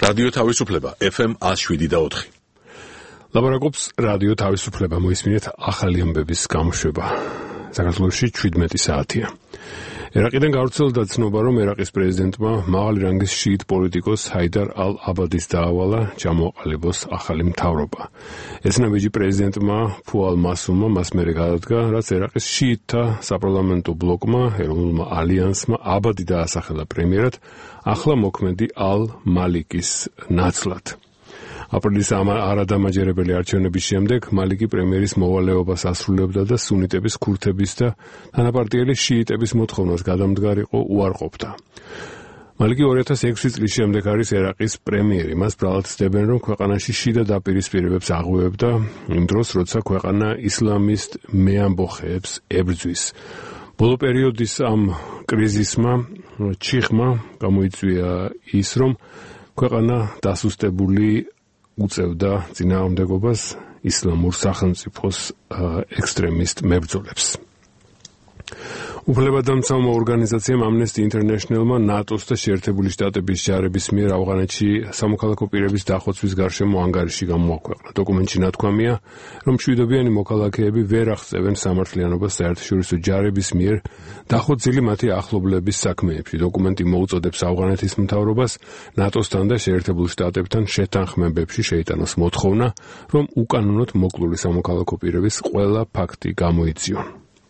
რადიო თავისუფლება FM 107.4. ლაბორატორს რადიო თავისუფლება მოისმინეთ ახალი ამბების გამოშვება. საქართველოში 17 საათია. ერაყიდან გავრცელდა ცნობა, რომ ერაყის პრეზიდენტმა მაღალი რანგის შიიტ პოლიტიკოს ჰაიდარ ალ-აბადის დაავალა ჩამოაყალიბოს ახალი მთავრობა. ეცნებიჯი პრეზიდენტმა ფუალ მასუმმა მას მერე გადადგა, რაც ერაყის შიიტთა საპარლამენტო ბლოკმა, ეროვნულმა ალიანსმა აბადი დაასახელა პრემიერად, ახლა მოქმედი ალ-მალიკის ნაცვლად. აპრილის არადამაჯერებელი არჩევნების შემდეგ მალიკი პრემიერის მოვალეობას ასრულებდა და სუნიტების, ქურთების და თანაპარტიელი შიიტების მოთხოვნას გადამდგარიყო უარყოფდა. მალიკი 2006 წლის შემდეგ არის ერაყის პრემიერი. მას ბრალად ცდებენ, რომ ქვეყანაში შიდა დაპირისპირებებს აღვევდა იმ დროს, როცა ქვეყანა ისლამისტ მეამბოხეებს ებრძვის. ბოლო პერიოდის ამ კრიზისმა, ჩიხმა გამოიწვია ის, რომ ქვეყანა დასუსტებული უწევდა წინააღმდეგობას ისლამურ სახელმწიფოს ექსტრემისტ მებრძოლებს. უფლებადამცავმა ორგანიზაციამ Amnesty International-მა ნატოს და შეერთებული შტატების ჯარების მიერ ავღანეთში სამოქალაქო პირების დახოცვის გარშემო ანგარიში გამოაქვეყნა. დოკუმენტში ნათქვამია, რომ მშვიდობიანი მოქალაქეები ვერ აღწევენ სამართლიანობას საერთაშორისო ჯარების მიერ დახოცილი მათი ახლობლების საქმეებში. დოკუმენტი მოუწოდებს ავღანეთის მთავრობას ნატოსთან და შეერთებულ შტატებთან შეთანხმებებში შეიტანოს მოთხოვნა, რომ უკანონოდ მოკლული სამოქალაქო პირების ყველა ფაქტი გამოიწვიონ.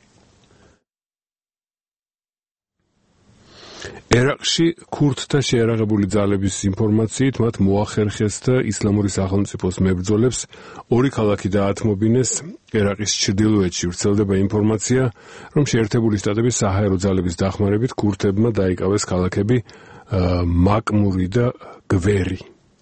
ერაყში ქურთთა შეიარაღებული ძალების ინფორმაციით მათ მოახერხეს და ისლამური სახელმწიფოს მებრძოლებს ორი ქალაქი დაათმობინეს. ერაყის ჩრდილოეთში ვრცელდება ინფორმაცია, რომ შეერთებული შტატების საჰაერო ძალების დახმარებით ქურთებმა დაიკავეს ქალაქები მაკმური და გვერი.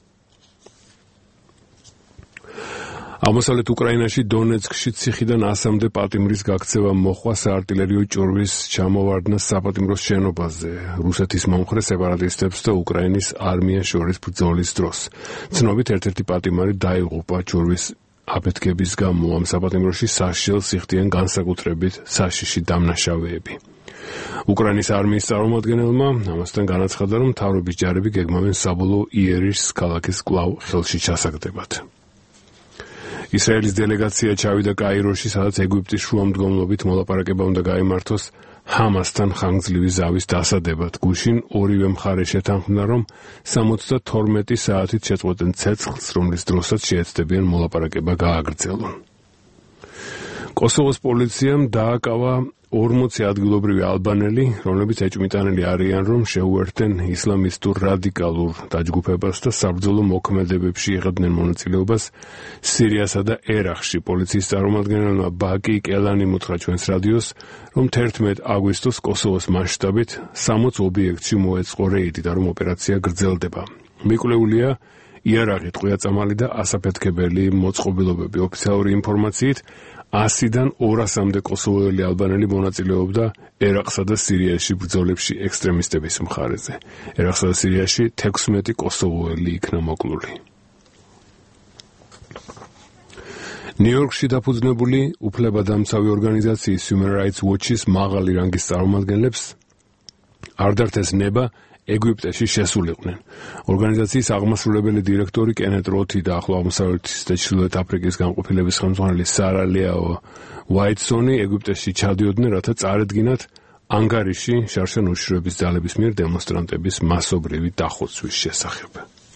აღმოსავლეთ უკრაინაში დონეცკში ციხიდან 100-მდე პატიმრის გაქცევა მოხდა საარტილერიო ჭურვის ჩამოვარდნას საპატიმროს შენობაზე რუსეთის მომხრე სეპარატისტებს და უკრაინის არმიას შორის ბრძოლის დროს. ცნობით ერთ-ერთი პატიმარი დაიღუპა ჭურვის აფეთქების გამო. ამ საპატიმროში საშიშელს იხდიან განსაკუთრებით საშიში დამნაშავეები. უკრაინის არმიის წარმომადგენელმა ამასთან განაცხადა, რომ მთავრობის ჯარები გეგმავენ საბოლოო იერიშს ქალაქის კვლავ ხელში ჩასაგდებად. ისრაელის დელეგაცია ჩავიდა კაიროში, სადაც ეგვიპტის შუამდგომლობით მოლაპარაკება უნდა გაიმართოს ჰამასთან ხანგრძლივი ზავის დასადებად. გუშინ ორივე მხარე შეთანხმდა, რომ 72 საათით შეწყვეტენ ცეცხლს, რომლის დროსაც შეეცდებიან მოლაპარაკება გააგრძელონ. კოსოვოს პოლიციამ დააკავა 40 ადგილობრივი ალბანელი, რომლებიც ეჭვმიტანილი არიან, რომ შეუერთდნენ ისლამისტურ რადიკალურ დაჯგუფებას და საბრძოლო მოქმედებებში იღებდნენ მონაწილეობას სირიასა და ერაყში. პოლიციის წარმომადგენელმა ბაკი კელანი მოთხრა ჩვენს რადიოს, რომ 11 აგვისტოს კოსოვოს მასშტაბით 60 ობიექტში მოეწყო რეიდი და რომ ოპერაცია გრძელდება. მიკვლეულია იარაღი, ტყვია-წამალი და ასაფეთქებელი მოწყობილობები. ოფიციალური ინფორმაციით 100-დან 200-მდე კოსოვოელი ალბანელი მონაწილეობდა ერაყსა და სირიაში ბრძოლებში ექსტრემისტების მხარეზე. ერაყსა და სირიაში 16 კოსოვოელი იქნა მოკლული. ნიუ-იორკში დაფუძნებული უფლებადამცავი ორგანიზაციის Human Rights Watch-ის მაღალი რანგის წარმომადგენლებს არ დართეს ნება ეგვიპტეში შესულიყვნენ. ორგანიზაციის აღმასრულებელი დირექტორი კენეთ როთი და ახლო აღმოსავლეთის და ჩრდილოეთ აფრიკის განყოფილების ხელმძღვანელი სარა ლეაო ვაიტსონი ეგვიპტეში ჩადიოდნენ, რათა წარედგინათ ანგარიში შარშან-უშიშროების ძალების მიერ დემონსტრანტების მასობრივი დახოცვის შესახებ.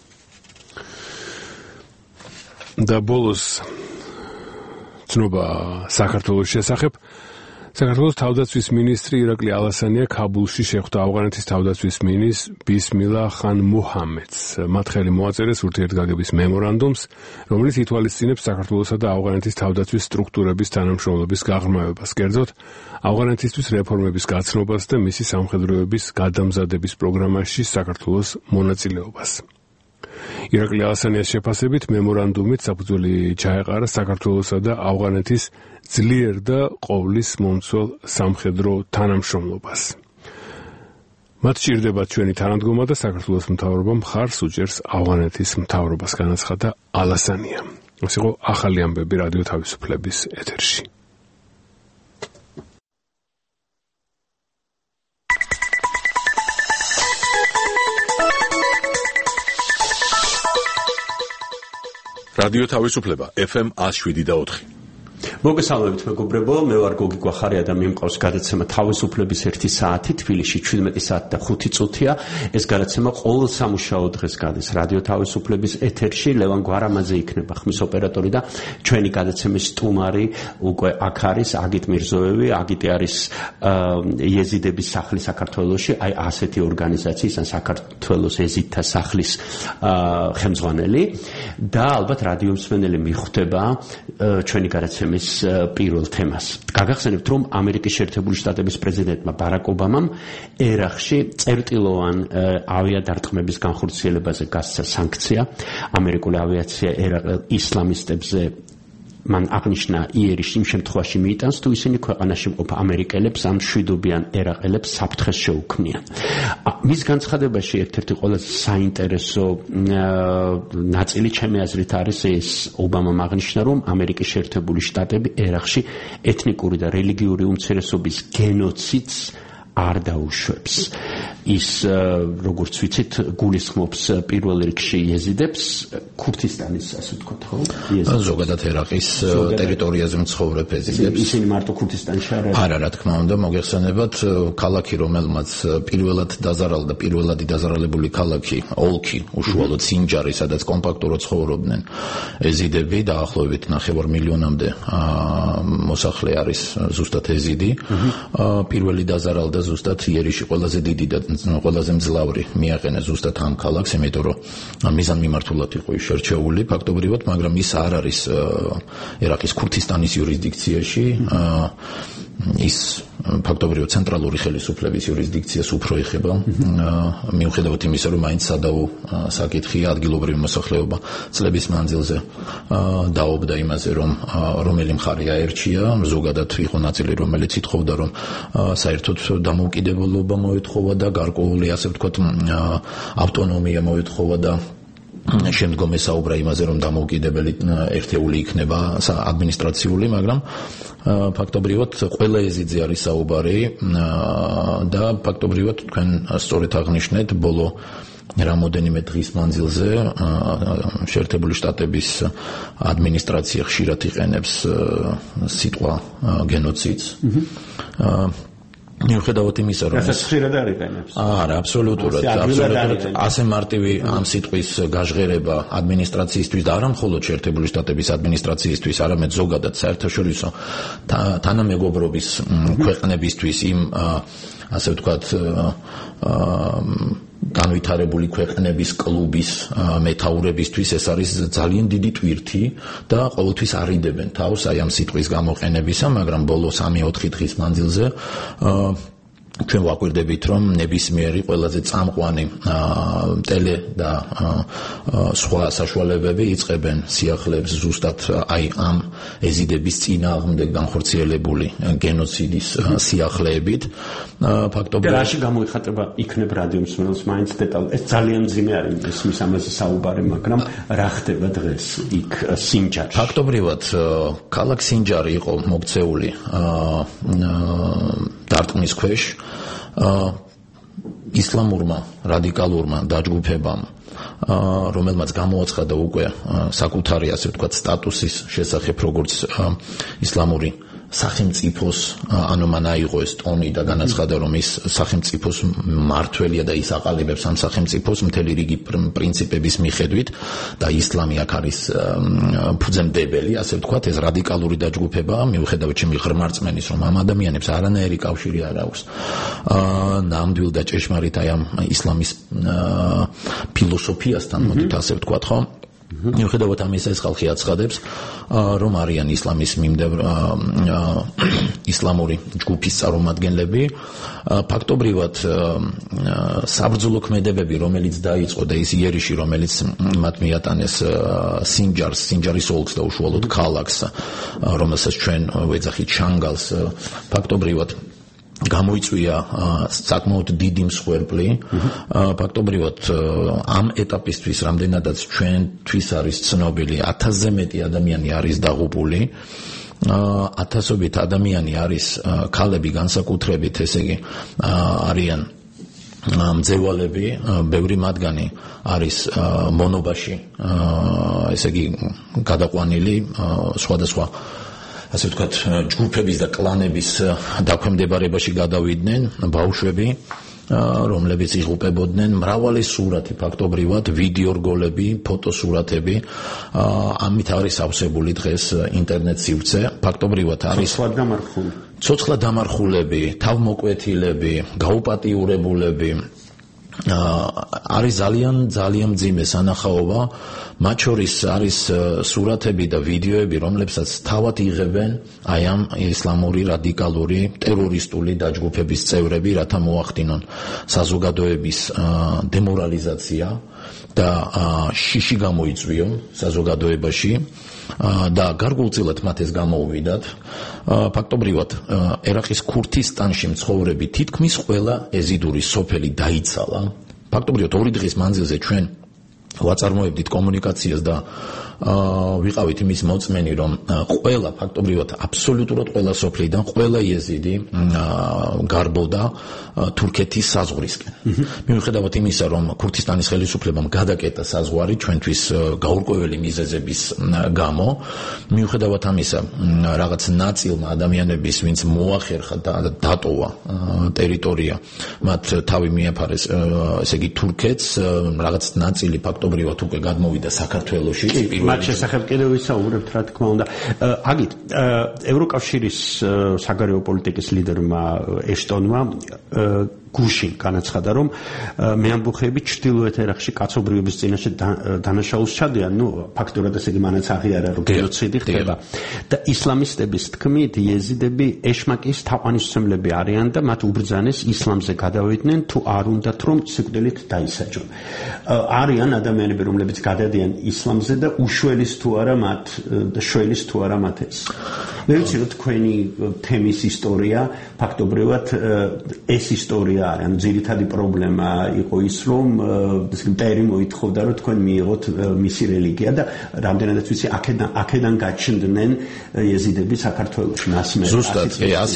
და ბოლოს ცნობა საქართველოს შესახებ. საქართველოს თავდაცვის მინისტრი ირაკლი ალასანია ქაბულში შეხვდა ავღანეთის თავდაცვის მინისტრს ბისმილა ხან მუჰამედს. მათ ხელი მოაწერეს ურთიერთგაგების მემორანდუმს, რომელიც ითვალისწინებს საქართველოსა და ავღანეთის თავდაცვის სტრუქტურების თანამშრომლობის გაღრმავებას, კერძოდ ავღანეთისთვის რეფორმების გაცნობას და მისი სამხედროების გადამზადების პროგრამაში საქართველოს მონაწილეობას. ირაკლი ალასანიას შეფასებით მემორანდუმით საფუძველი ჩაეყარა საქართველოსა და ავღანეთის ძლიერ და ყოვლის მომცველ სამხედრო თანამშრომლობას. მათ სჭირდებათ ჩვენი თანადგომა და საქართველოს მთავრობა მხარს უჭერს ავღანეთის მთავრობას, განაცხადა ალასანია. ეს იყო ახალი ამბები რადიო თავისუფლების ეთერში. რადიო თავისუფლება FM 107.4. მოგესალმებით მეგობრებო, მე ვარ გოგი გვახარია და მიმყავს გადაცემა თავისუფლების 1 საათი, თბილისში 17 საათი და 5 წუთია. ეს გადაცემა ყოველ სამუშაო დღეს გადის რადიო თავისუფლების ეთერში. ლევან გვარამაძე იქნება ხმის ოპერატორი და ჩვენი გადაცემის სტუმარი უკვე აქ არის აგიტ მირზოევი. აგიტი არის იეზიდების სახლი საქართველოში, აი ასეთი ორგანიზაციის ან საქართველოს ეზიდთა სახლის ხელმძღვანელი და ალბათ რადიო მსმენელი მიხვდება ჩვენი გადაცემის პირველ თემას. გაგახსენებთ, რომ ამერიკის შეერთებული შტატების პრეზიდენტმა ბარაკ ობამამ ერაყში წერტილოვან ავიადარტყმების განხორციელებაზე გასცა სანქცია. ამერიკული ავიაცია ერაყელ ისლამისტებზე მან აღნიშნა იერიშ იმ შემთხვევაში მიიტანს, თუ ისინი ქვეყანაში მყოფ ამერიკელებს ან მშვიდობიან ერაყელებს საფრთხეს შეუქმნიან. მის განცხადებაში ერთ-ერთი ყველაზე საინტერესო ნაწილი ჩემი აზრით არის ეს, ობამამ აღნიშნა, რომ ამერიკის შეერთებული შტატები ერაყში ეთნიკური და რელიგიური უმცირესობის გენოციდს არ დაუშვებს. ის როგორც ვიცით გულისხმობს პირველ რიგში იეზიდებს, ქურთისტანის ასე ვთქვათ, ხო? ზოგადად ერაყის ტერიტორიაზე მცხოვრებ იეზიდებს. ისინი მარტო ქურთისტანში არა, რა თქმა უნდა, მოგეხსენებათ, ქალაქი, რომელმაც პირველად დაზარალდა, პირველადი დაზარალებული ქალაქი, ოლქი, უშუალოდ სინჯარი, სადაც კომპაქტურად ცხოვრობდნენ ეზიდები, დაახლოებით 9 მილიონამდე მოსახლე არის ზუსტად ეზიდი. პირველი დაზარალდა ზუსტად იერიში ყველაზე დიდი და ყველაზე მძლავრი მიაყენა ზუსტად ამ ქალაქს, იმიტომ რომ მიზანმიმართულად იყო შერჩეული ფაქტობრივად, მაგრამ ის არ არის ერაყის ქურთისტანის იურისდიქციაში, ის ფაქტობრივად ცენტრალური ხელისუფლების იურისდიქციას უფრო ეხება, მიუხედავად იმისა, რომ მაინც სადავო საკითხია, ადგილობრივი მოსახლეობა წლების მანძილზე დაობდა იმაზე, რომ რომელი მხარე აერჩია, ზოგადად იყო ნაწილი, რომელიც ითხოვდა, რომ საერთოდ დამოუკიდებლობა მოეთხოვა და გარკვეული, ასე ვთქვათ, ავტონომია მოეთხოვა და შემდგომ ესაუბრა იმაზე, რომ დამოუკიდებელი ერთეული იქნება ადმინისტრაციული, მაგრამ ფაქტობრივად ყველა ეზიდზე არის საუბარი და ფაქტობრივად თქვენ სწორედ აღნიშნეთ, ბოლო რამოდენიმე დღის მანძილზე შეერთებული შტატების ადმინისტრაცია ხშირად იყენებს სიტყვა გენოციდს. მიუხედავად იმისა, რომ ეს ხშირად არ იყენებს. არა, აბსოლუტურად, ასე მარტივი ამ სიტყვის გაჟღერება ადმინისტრაციისთვის და არა მხოლოდ შეერთებული შტატების ადმინისტრაციისთვის, არამედ ზოგადად საერთაშორისო თანამეგობრობის ქვეყნებისთვის იმ ასე ვთქვათ განვითარებული ქვეყნების კლუბის მეთაურებისთვის ეს არის ძალიან დიდი ტვირთი და ყოველთვის არიდებენ თავს აი ამ სიტყვის გამოყენებისა, მაგრამ ბოლო 3-4 დღის მანძილზე ჩვენ ვაკვირდებით, რომ ნებისმიერი ყველაზე წამყვანი ტელე და სხვა საშუალებები იწყებენ სიახლეებს ზუსტად აი ამ ეზიდების წინააღმდეგ განხორციელებული გენოციდის სიახლეებით. ფაქტობრივად რაში გამოიხატება იქნებ რადიო მსმენელს მაინც დეტალი. ეს ძალიან მძიმე არის ისმის ამაზე საუბარი, მაგრამ რა ხდება დღეს იქ სინჯარში? ფაქტობრივად ქალაქ სინჯარი იყო მოქცეული დარტყმის ქვეშ ისლამურმა რადიკალურმა დაჯგუფებამ, რომელმაც გამოაცხადა უკვე საკუთარი, ასე ვთქვათ, სტატუსის შესახებ, როგორც ისლამური სახელმწიფოს, ანუ მან აიღო ეს ტონი და განაცხადა, რომ ის სახელმწიფოს მმართველია და ის აყალიბებს ამ სახელმწიფოს მთელი რიგი პრინციპების მიხედვით და ისლამი აქ არის ფუძემდებელი, ასე ვთქვათ, ეს რადიკალური დაჯგუფება, მიუხედავად ჩემი ღრმა რწმენის, რომ ამ ადამიანებს არანაირი კავშირი არ აქვს ნამდვილ და ჭეშმარიტ აი ამ ისლამის ფილოსოფიასთან, მოდით ასე ვთქვათ, ხო? მიუხედავად ამისა, ეს ხალხი აცხადებს, რომ არიან ისლამის ისლამური ჯგუფის წარმომადგენლები. ფაქტობრივად საბრძოლო ქმედებები, რომელიც დაიწყო და ის იერიში, რომელიც მათ მიატანეს სინჯარის ოლქს და უშუალოდ ქალაქს, რომელსაც ჩვენ ვეძახით შანგალს, ფაქტობრივად გამოიწვია საკმაოდ დიდი მსხვერპლი. ფაქტობრივად ამ ეტაპისთვის რამდენადაც ჩვენთვის არის ცნობილი, 1000-ზე მეტი ადამიანი არის დაღუპული. ათასობით ადამიანი არის ქალები განსაკუთრებით, ესე იგი არიან მძევალები, ბევრი მათგანი არის მონობაში, ესე იგი გადაყვანილი სხვადასხვა ასე ვთქვათ ჯგუფების და კლანების დაქვემდებარებაში გადავიდნენ ბავშვები, რომლებიც იღუპებოდნენ, მრავალი სურათი ფაქტობრივად, ვიდეო რგოლები, ფოტოსურათები, ამით არის ავსებული დღეს ინტერნეტ სივრცე, ფაქტობრივად არის ცოცხლად დამარხულები, თავმოკვეთილები, გაუპატიურებულები, არის ძალიან მძიმე სანახაობა, მათ შორის არის სურათები და ვიდეოები, რომლებსაც თავად იღებენ აი ამ ისლამური რადიკალური ტერორისტული დაჯგუფების წევრები, რათა მოახდინონ საზოგადოების დემორალიზაცია და შიში გამოიწვიონ საზოგადოებაში და გარკვეულწილად მათ ეს გამოუვიდათ. ფაქტობრივად ერაყის ქურთისტანში მცხოვრები თითქმის ყველა ეზიდური სოფელი დაიცალა. ფაქტობრივად 2 დღის მანძილზე ჩვენ ვაწარმოებდით კომუნიკაციას და ვიყავით იმის მოწმენი, რომ ყველა ფაქტობრივად აბსოლუტურად ყველა სოფლიდან ყველა იეზიდი გარბოდა თურქეთის საზღვრისკენ. მიუხედავად იმისა, რომ ქურთისტანის ხელისუფლებამ გადაკეტა საზღვარი ჩვენთვის გაურკვეველი მიზეზების გამო, მიუხედავად ამისა, რაღაც ნაწილმა ადამიანების, ვინც მოახერხა და დატოვა ტერიტორია, მათ თავი მიაფარეს, ესე იგი თურქეთს, რაღაც ნაწილი ფაქტობრივად უკვე გადმოვიდა საქართველოში. მათ შესახებ კიდევ ვისაუბრებთ, რა თქმა უნდა. აგით, ევროკავშირის საგარეო პოლიტიკის ლიდერმა ეშტონმა გუშინ განაცხადა, რომ მეამბოხეები ჩრდილოეთ ერაყში კაცობრიობის წინაშე დანაშაულს ჩადიან, ფაქტურად ესე იგი მანაც აღიარა, რომ გენოციდი ხდება. და ისლამისტების თქმით, იეზიდები ეშმაკის თაყვანისმცემლები არიან და მათ უბრძანეს ისლამზე გადავიდნენ, თუ არ უნდათ რომ სიკვდილით დაისაჯონ. არიან ადამიანები, რომლებიც გადადიან ისლამზე და უშველის თუ არა მათ და შველის თუ არა მათ ეს. მე ვიცი, რომ თქვენი თემის ისტორია, ფაქტობრივად ეს ისტორია არის, ანუ ძირითადი პრობლემა იყო ის, რომ მტერი მოითხოვდა, რომ თქვენ მიიღოთ მისი რელიგია და რამდენადაც ვიცი, აქედან გაჩნდნენ იეზიდები საქართველოში მასმე. ზუსტად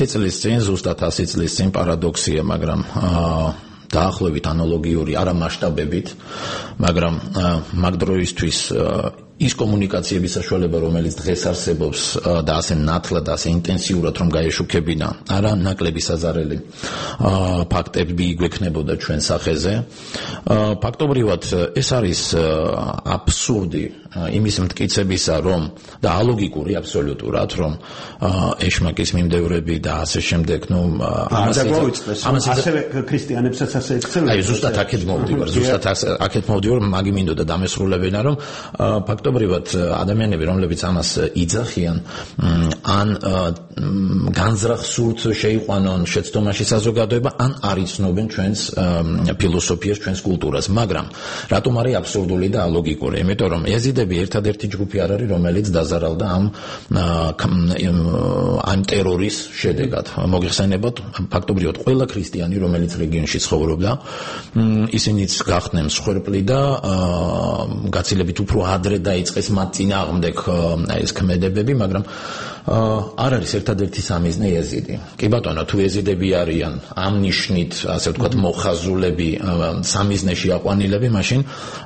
100 წლის წინ პარადოქსია, მაგრამ დაახლოებით ანალოგიური, არა მასშტაბებით, მაგრამ მაგ დროისთვის ის კომუნიკაციების საშუალება, რომელიც დღეს არსებობს და ასე ნათლად, ასე ინტენსიურად რომ გაეშუქებინა, არა ნაკლები საზარელი ფაქტები გვექნებოდა ჩვენ სახეზე. ფაქტობრივად ეს არის აბსურდი იმის მტკიცებისა, რომ და ალოგიკური აბსოლუტურად, რომ ეშმაკის მიმდევრები და ასე შემდეგ, ასევე ქრისტიანებსაც ასე ექცევენ. აი ზუსტად აქეთ მოვდივარ, მაგი მინდოდა დამესრულებინა, რომ ფაქტობრივად ადამიანები, რომლებიც ამას იძახიან, ან განზრახ სურთ შეიყვანონ შეცდომაში საზოგადოება, ან არ იცნობენ ჩვენს ფილოსოფიას, ჩვენს კულტურას, მაგრამ რატომ არის აბსურდული და ალოგიკური? იმიტომ რომ იეზიდები ერთადერთი ჯგუფი არ არის, რომელიც დაზარალდა ამ ტერორის შედეგად. მოგეხსენებათ, ფაქტობრივად ყველა ქრისტიანი, რომელიც რეგიონში ცხოვრობდა, ისინიც გახდნენ მსხვერპლი და გაცილებით უფრო ადრე დაიწყეს მათ წინააღმდეგ ეს ქმედებები, მაგრამ არ არის ერთადერთი სამიზნე იეზიდი. კი ბატონო, თუ იეზიდები არიან ამ ნიშნით, ასე ვთქვათ, მოხაზულები, სამიზნეში აყვანილები, მაშინ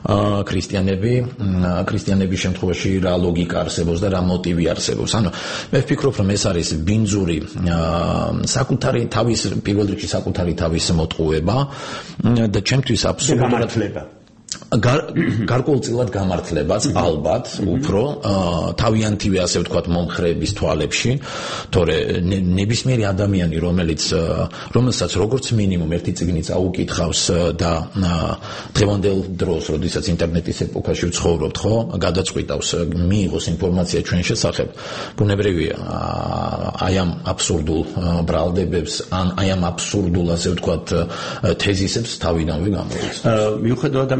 ქრისტიანების შემთხვევაში რა ლოგიკა არსებობს და რა მოტივი არსებობს. ანუ მე ვფიქრობ, რომ ეს არის ბინძური საკუთარი თავის, პირველ რიგში საკუთარი თავის მოტყუება და ჩემთვის აბსოლუტურად გარკვეულწილად გამართლებაც ალბათ უფრო თავიანთივე ასე ვთქვათ მომხრეების თვალებში, თორე ნებისმიერი ადამიანი, რომელსაც როგორც მინიმუმ ერთი წიგნი წაუკითხავს და დღევანდელ დროს, როდესაც ინტერნეტის ეპოქაში ვცხოვრობთ, ხო, გადაწყვიტავს მიიღოს ინფორმაცია ჩვენ შესახებ, ბუნებრივია აი ამ აბსურდულ ბრალდებებს, ან აი ამ აბსურდულ ასე ვთქვათ თეზისებს თავიდანვე გამოდის. მიუხედავად ამისა,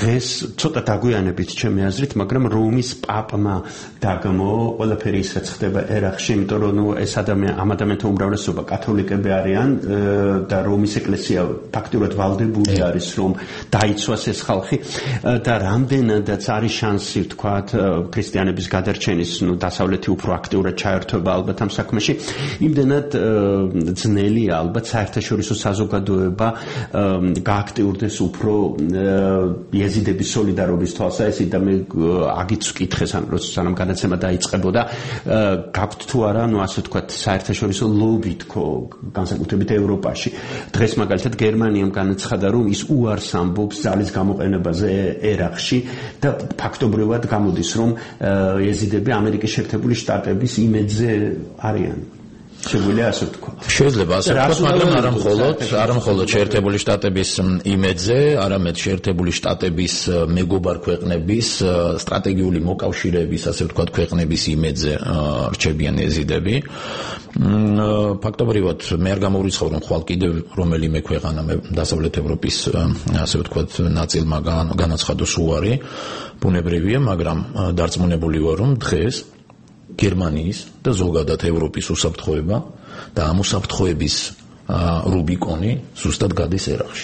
დღეს ცოტა დაგვიანებით ჩემი აზრით, მაგრამ რომის პაპმა დაგმო ყველაფერი ის რაც ხდება ერაყში, იმიტომ რომ ეს ამ ადამიანთა უმრავლესობა კათოლიკები არიან და რომის ეკლესია ფაქტურად ვალდებული არის რომ დაიცვას ეს ხალხი და რამდენადაც არის შანსი ვთქვათ ქრისტიანების გადარჩენის, დასავლეთი უფრო აქტიურად ჩაერთვება ალბათ ამ საქმეში, იმდენად ძნელია ალბათ საერთაშორისო საზოგადოება გააქტიურდეს უფრო იეზიდების სოლიდარობის თვალსაზრისით და მე აგიც ვკითხეს ამ როდესაც გადაცემა დაიწყებოდა გაქვთ თუ არა ასე ვთქვათ საერთაშორისო ლობი თქო განსაკუთრებით ევროპაში დღეს მაგალითად გერმანიამ განაცხადა რომ ის უარს ამბობს ძალის გამოყენებაზე ერაყში და ფაქტობრივად გამოდის რომ იეზიდები ამერიკის შეერთებული შტატების იმედზე არიან შეგვიძლია ასე ვთქვათ. შეიძლება ასე ვთქვათ, მაგრამ არა მხოლოდ შეერთებული შტატების იმედზე, არამედ შეერთებული შტატების მეგობარ ქვეყნების სტრატეგიული მოკავშირეების, ასე ვთქვათ, ქვეყნების იმედზე რჩებიან ეზიდები. ფაქტობრივად მე არ გამოვრიცხავ რომ ხვალ კიდევ რომელიმე ქვეყანა დასავლეთ ევროპის ასე ვთქვათ ნაწილმა განაცხადოს უარი, ბუნებრივია, მაგრამ დარწმუნებული ვარ რომ დღეს გერმანიის და ზოგადად ევროპის უსაფრთხოება და ამ უსაფრთხოების რუბიკონი ზუსტად გადის ერაყში.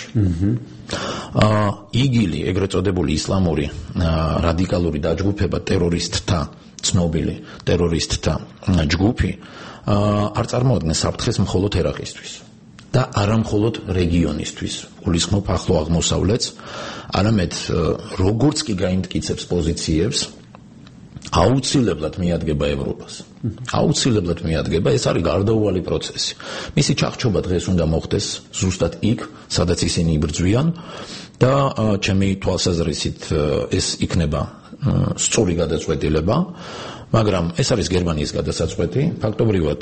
იგილი, ეგრეთ წოდებული ისლამური რადიკალური დაჯგუფება ტერორისტთა, ცნობილი ტერორისტთა ჯგუფი არ წარმოადგენს საფრთხეს მხოლოდ ერაყისთვის და არა მხოლოდ რეგიონისთვის, გულისხმობ ახლო აღმოსავლეთს, არამედ როგორც კი გაიმტკიცებს პოზიციებს აუცილებლად მიადგება ევროპას. აუცილებლად მიადგება, ეს არის გარდაუვალი პროცესი. მისი ჩახშობა დღეს უნდა მოხდეს ზუსტად იქ, სადაც ისინი იბრძვიან და ჩემი თვალსაზრისით ეს იქნება სწორი გადაწყვეტილება, მაგრამ ეს არის გერმანიის გადასაწყვეტი. ფაქტობრივად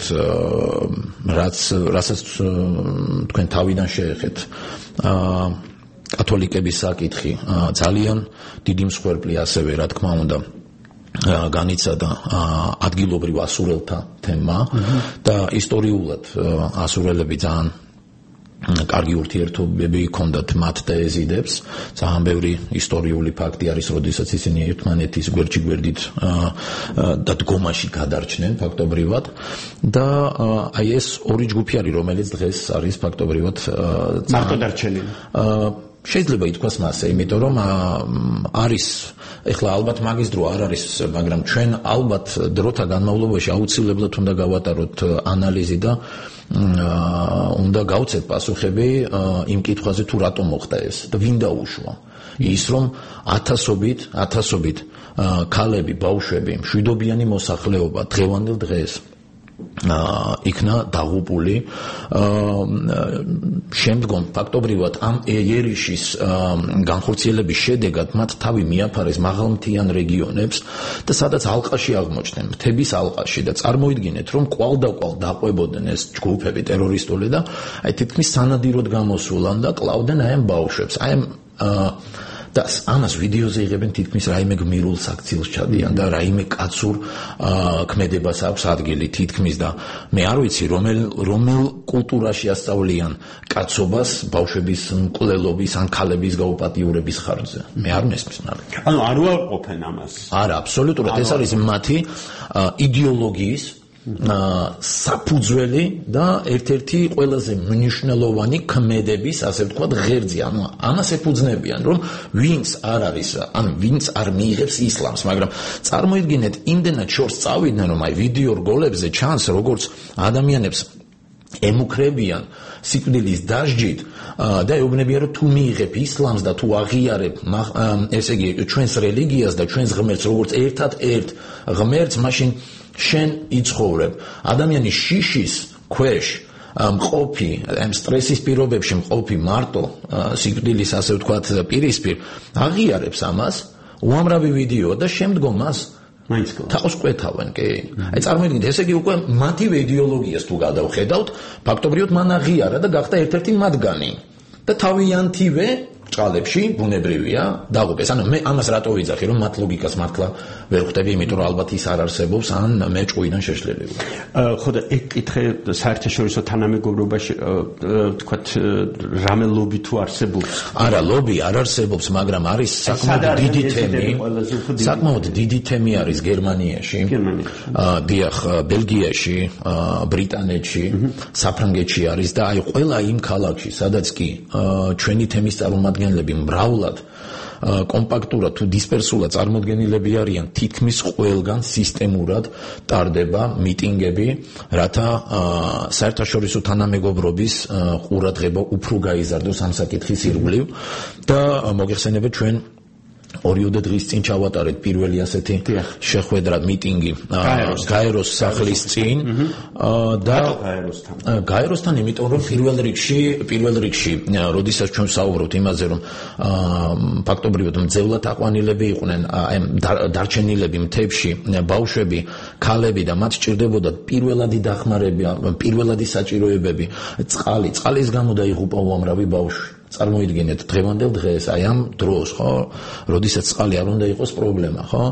რასაც თქვენ თავიდან შეეხეთ კათოლიკების საკითხი ძალიან დიდი მსხვერპლი ასევე რა თქმა უნდა განიცადა ადგილობრივ ასურელთა თემა და ისტორიულად ასურელები ძალიან კარგი ურთიერთობები ჰქონდათ მათ და ეზიდებს. ძალიან ბევრი ისტორიული ფაქტი არის, როდესაც ისინი ერთმანეთის გვერდში გვერდით და დგომაში გადარჩნენ ფაქტობრივად და აი ეს ორი ჯგუფი არის, რომელიც დღეს არის ფაქტობრივად მარტო დარჩენილი. შეიძლება ითქვას მასე, იმიტომ რომ არის ეხლა ალბათ მაგის დრო არ არის, მაგრამ ჩვენ ალბათ დროთა განმავლობაში აუცილებლად უნდა გავატაროთ ანალიზი და უნდა გავცეთ პასუხები იმ კითხვაზე თუ რატომ მოხდა ეს და ვინ დაუშვა. ის რომ ათასობით ქალები, ბავშვები, მშვიდობიანი მოსახლეობა დღევანდელ დღეს იქნა დაღუპული შემდგომ ფაქტობრივად ამ იერიშის განხორციელების შედეგად მათ თავი მიაფარეს მაღალმთიან რეგიონებს და სადაც ალყაში აღმოჩნდნენ, მთების ალყაში და წარმოიდგინეთ რომ კვალდაკვალ დაყვებოდნენ ეს ჯგუფები ტერორისტული და აი თითქმის სანადიროდ გამოსულან და კლავდნენ აი ამ ბავშვებს, აი ამ და ამას ვიდეოზე იღებენ თითქმის რაიმე გმირულ საქციელს ჩადიან და რაიმე კაცურ ქმედებას აქვს ადგილი თითქმის და მე არ ვიცი რომელ კულტურაში ასწავლიან კაცობას ბავშვების მკვლელობის ან ქალების გაუპატიურების ხარჯზე. მე არ მესმის მაგრამ. ანუ არ უარყოფენ ამას. არა, აბსოლუტურად ეს არის მათი იდეოლოგიის საფუძველი და ერთ-ერთი ყველაზე მნიშვნელოვანი ქმედების, ასე ვთქვათ, ღერძი. ანუ ამას ეფუძნებიან, რომ ვინც არ არის, ან ვინც არ მიიღებს ისლამს, მაგრამ წარმოიდგინეთ, იმდენად შორს წავიდნენ, რომ აი ვიდეო რგოლებზე ჩანს, როგორც ადამიანებს ემუქრებიან სიკვდილის დასჯით და ეუბნებიან, რომ თუ მიიღებ ისლამს და თუ აღიარებ, ესე იგი, ჩვენს რელიგიას და ჩვენს ღმერთს, როგორც ერთ-ერთ ღმერთს, მაშინ შენ იცხოვრებ. ადამიანი შიშის ქვეშ მყოფი, ამ სტრესის პირობებში მყოფი მარტო სიკვდილის, ასე ვთქვათ, პირისპირ აღიარებს ამას, უამრავი ვიდეო და შემდგომ მას თავს კვეთავენ, კი. აი წარმოიდგინეთ, ესე იგი უკვე მათივე იდეოლოგიას თუ გადავხედავთ, ფაქტობრივად მან აღიარა და გახდა ერთ-ერთი მათგანი. და თავიანთივე ბრჭყალებში ბუნებრივია დაღუპეს. ანუ მე ამას რატო ვიძახი, რომ მათ ლოგიკას მართლა ვერ ხვდები, იმიტომ რომ ალბათ ის არ არსებობს, ან მე ჭუიდან შეშლილი ვარ. ხო და ეგ კითხე საერთაშორისო თანამეგობრობაში თქვათ რამე ლობი თუ არსებობს? არა, ლობი არ არსებობს, მაგრამ არის საკმაოდ დიდი თემი. საკმაოდ დიდი თემი არის გერმანიაში. დიახ, ბელგიაში, ბრიტანეთში, საფრანგეთში არის და აი ყველა იმ ქალაქში, სადაც კი ჩვენი თემის წარმომადგენლები მრავლად კომპაქტურად თუ დისპერსულად წარმოდგენილები არიან, თითქმის ყველგან სისტემურად ტარდება მიტინგები, რათა საერთაშორისო თანამეგობრობის ყურადღება უფრო გაიზარდოს ამ საკითხის ირგვლივ და მოგეხსენებათ ჩვენ 2 დღის წინ ჩავატარეთ პირველი ასეთი შეხვედრა მიტინგი გაეროს სახლის წინ და გაეროსთან, იმიტომ რომ პირველ რიგში როდესაც ჩვენ საუბრობთ იმაზე, რომ ფაქტობრივად მძევლად აყვანილები იყვნენ დარჩენილები მთებში ბავშვები, ქალები და მათ სჭირდებოდა პირველადი დახმარება, პირველადი საჭიროებები, წყალის გამო დაიღუპა უამრავი ბავშვი. წარმოიდგინეთ დღევანდელ დღეს, აი ამ დროს, ხო, როდესაც წყალი არ უნდა იყოს პრობლემა, ხო?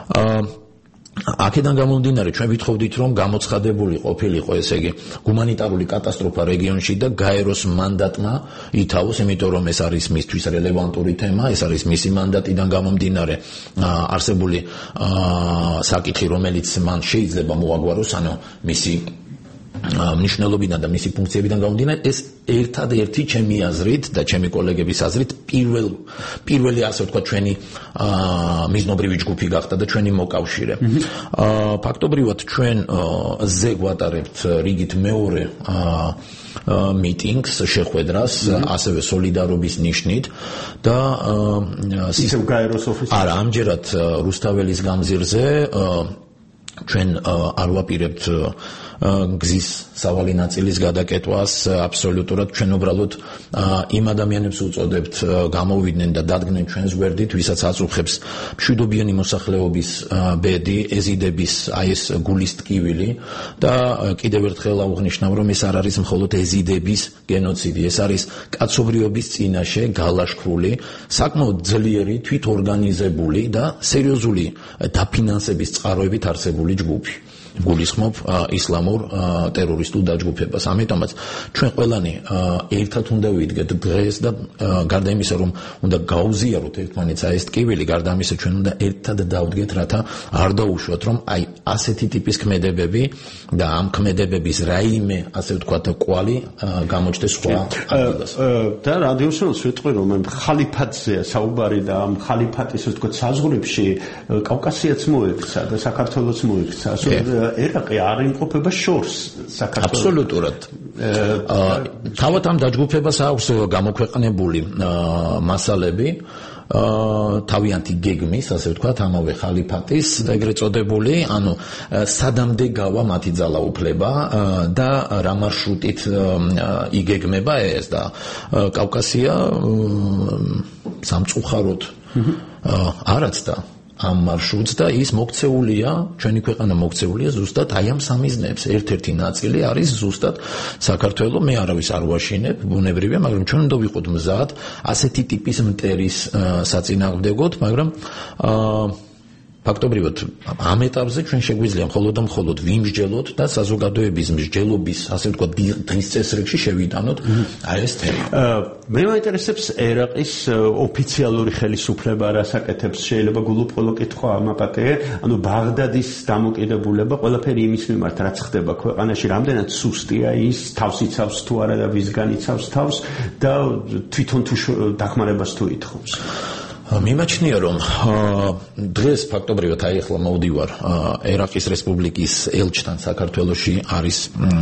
აქედან გამომდინარე, ჩვენ ვითხოვდით, რომ გამოცხადებული ყოფილიყო, ესე იგი, გუმანიტარული კატასტროფა რეგიონში და გაეროს მანდატმა ითავოს, იმიტომ რომ ეს არის მისთვის რელევანტური თემა, ეს არის მისი მანდატიდან გამომდინარე არსებული საკითხი, რომელიც მან შეიძლება მოაგვაროს, ანუ მისი მნიშვნელობიდან და მისი ფუნქციებიდან გამომდინარე, ეს ერთადერთი ჩემი აზრით და ჩემი კოლეგების აზრით პირველი ასე ვთქვათ ჩვენი მიზნობრივი ჯგუფი გახდა და ჩვენი მოკავშირე. ფაქტობრივად ჩვენ ზე გვატარებთ რიგით მეორე მიტინგს, შეხვედრას, ასევე სოლიდარობის ნიშნით და ისევ გაეროს ოფისში. არა, ამჯერად რუსთაველის გამზირზე ჩვენ არ ვაპირებთ გზის სავალი ნაწილის გადაკეტვას, აბსოლუტურად ჩვენ უბრალოდ იმ ადამიანებს უწოდებთ გამოვიდნენ და დადგნენ ჩვენს გვერდით, ვისაც აწუხებს მშვიდობიანი მოსახლეობის ბედი, ეზიდების აი ეს გულის ტკივილი და კიდევ ერთხელ აღვნიშნავ, რომ ეს არ არის მხოლოდ ეზიდების გენოციდი, ეს არის კაცობრიობის წინაშე გალაშქრული, საკმაოდ ძლიერი, თვითორგანიზებული და სერიოზული დაფინანსების წყაროებით არსებული ჯგუფი. გულისხმობ ისლამურ ტერორისტულ დაჯგუფებას. ამიტომაც ჩვენ ყველანი ერთად უნდა ვიდგეთ დღეს და გარდა იმისა, რომ უნდა გაუზიაროთ ერთმანეთს აი ეს ტკივილი, გარდა ამისა ჩვენ უნდა ერთად დავდგეთ, რათა არ დაუშვათ, რომ აი ასეთი ტიპის ქმედებები და ამ ქმედებების რაიმე, ასე ვთქვათ, კვალი გამოჩნდეს სხვა ადგილას. და რადიოსანს ვიტყვი, რომ ხალიფატზეა საუბარი და ამ ხალიფატის, ასე ვთქვათ, საზღვრებში კავკასიაც მოექცა და საქართველოც მოექცა. ერაყი არ იმყოფება შორს საქართველოს. აბსოლუტურად. თავად ამ დაჯგუფებას აქვს გამოქვეყნებული მასალები თავიანთი გეგმის, ასე ვთქვათ, ამავე ხალიფატის ეგრეთ წოდებული, ანუ სადამდე გავა მათი ძალაუფლება და რა მარშრუტით იგეგმება ეს და კავკასია სამწუხაროდ არაცდა ამ მარშრუტს და ის მოქცეულია, ჩვენი ქვეყანა მოქცეულია ზუსტად აი ამ სამიზნეებს. ერთ-ერთი ნაწილი არის ზუსტად საქართველოს, მე არავის არ ვაშინებ, ბუნებრივია, მაგრამ ჩვენ უნდა ვიყოთ მზად ასეთი ტიპის მტერის საწინააღმდეგოდ, მაგრამ ფაქტობრივად ამ ეტაპზე ჩვენ შეგვიძლია მხოლოდ ვიმსჯელოთ და საზოგადოების მსჯელობის, ასე ვთქვათ, დღის წესრიგში შევიტანოთ აი ეს თემა. მე მაინტერესებს ერაყის ოფიციალური ხელისუფლება რას აკეთებს, შეიძლება გულუყოლო კითხვა ამაპატე, ანუ ბაღდადის დამოკიდებულება ყველაფერი იმის მიმართ, რაც ხდება ქვეყანაში, რამდენად სუსტია ის, თავს იცავს თუ არა და ვისგან იცავს თავს და თვითონ თუ დახმარებას თუ ითხოვს. მიმაჩნია, რომ დღეს ფაქტობრივად აი ახლა მოვდივარ ერაყის რესპუბლიკის ელჩთან საქართველოში არის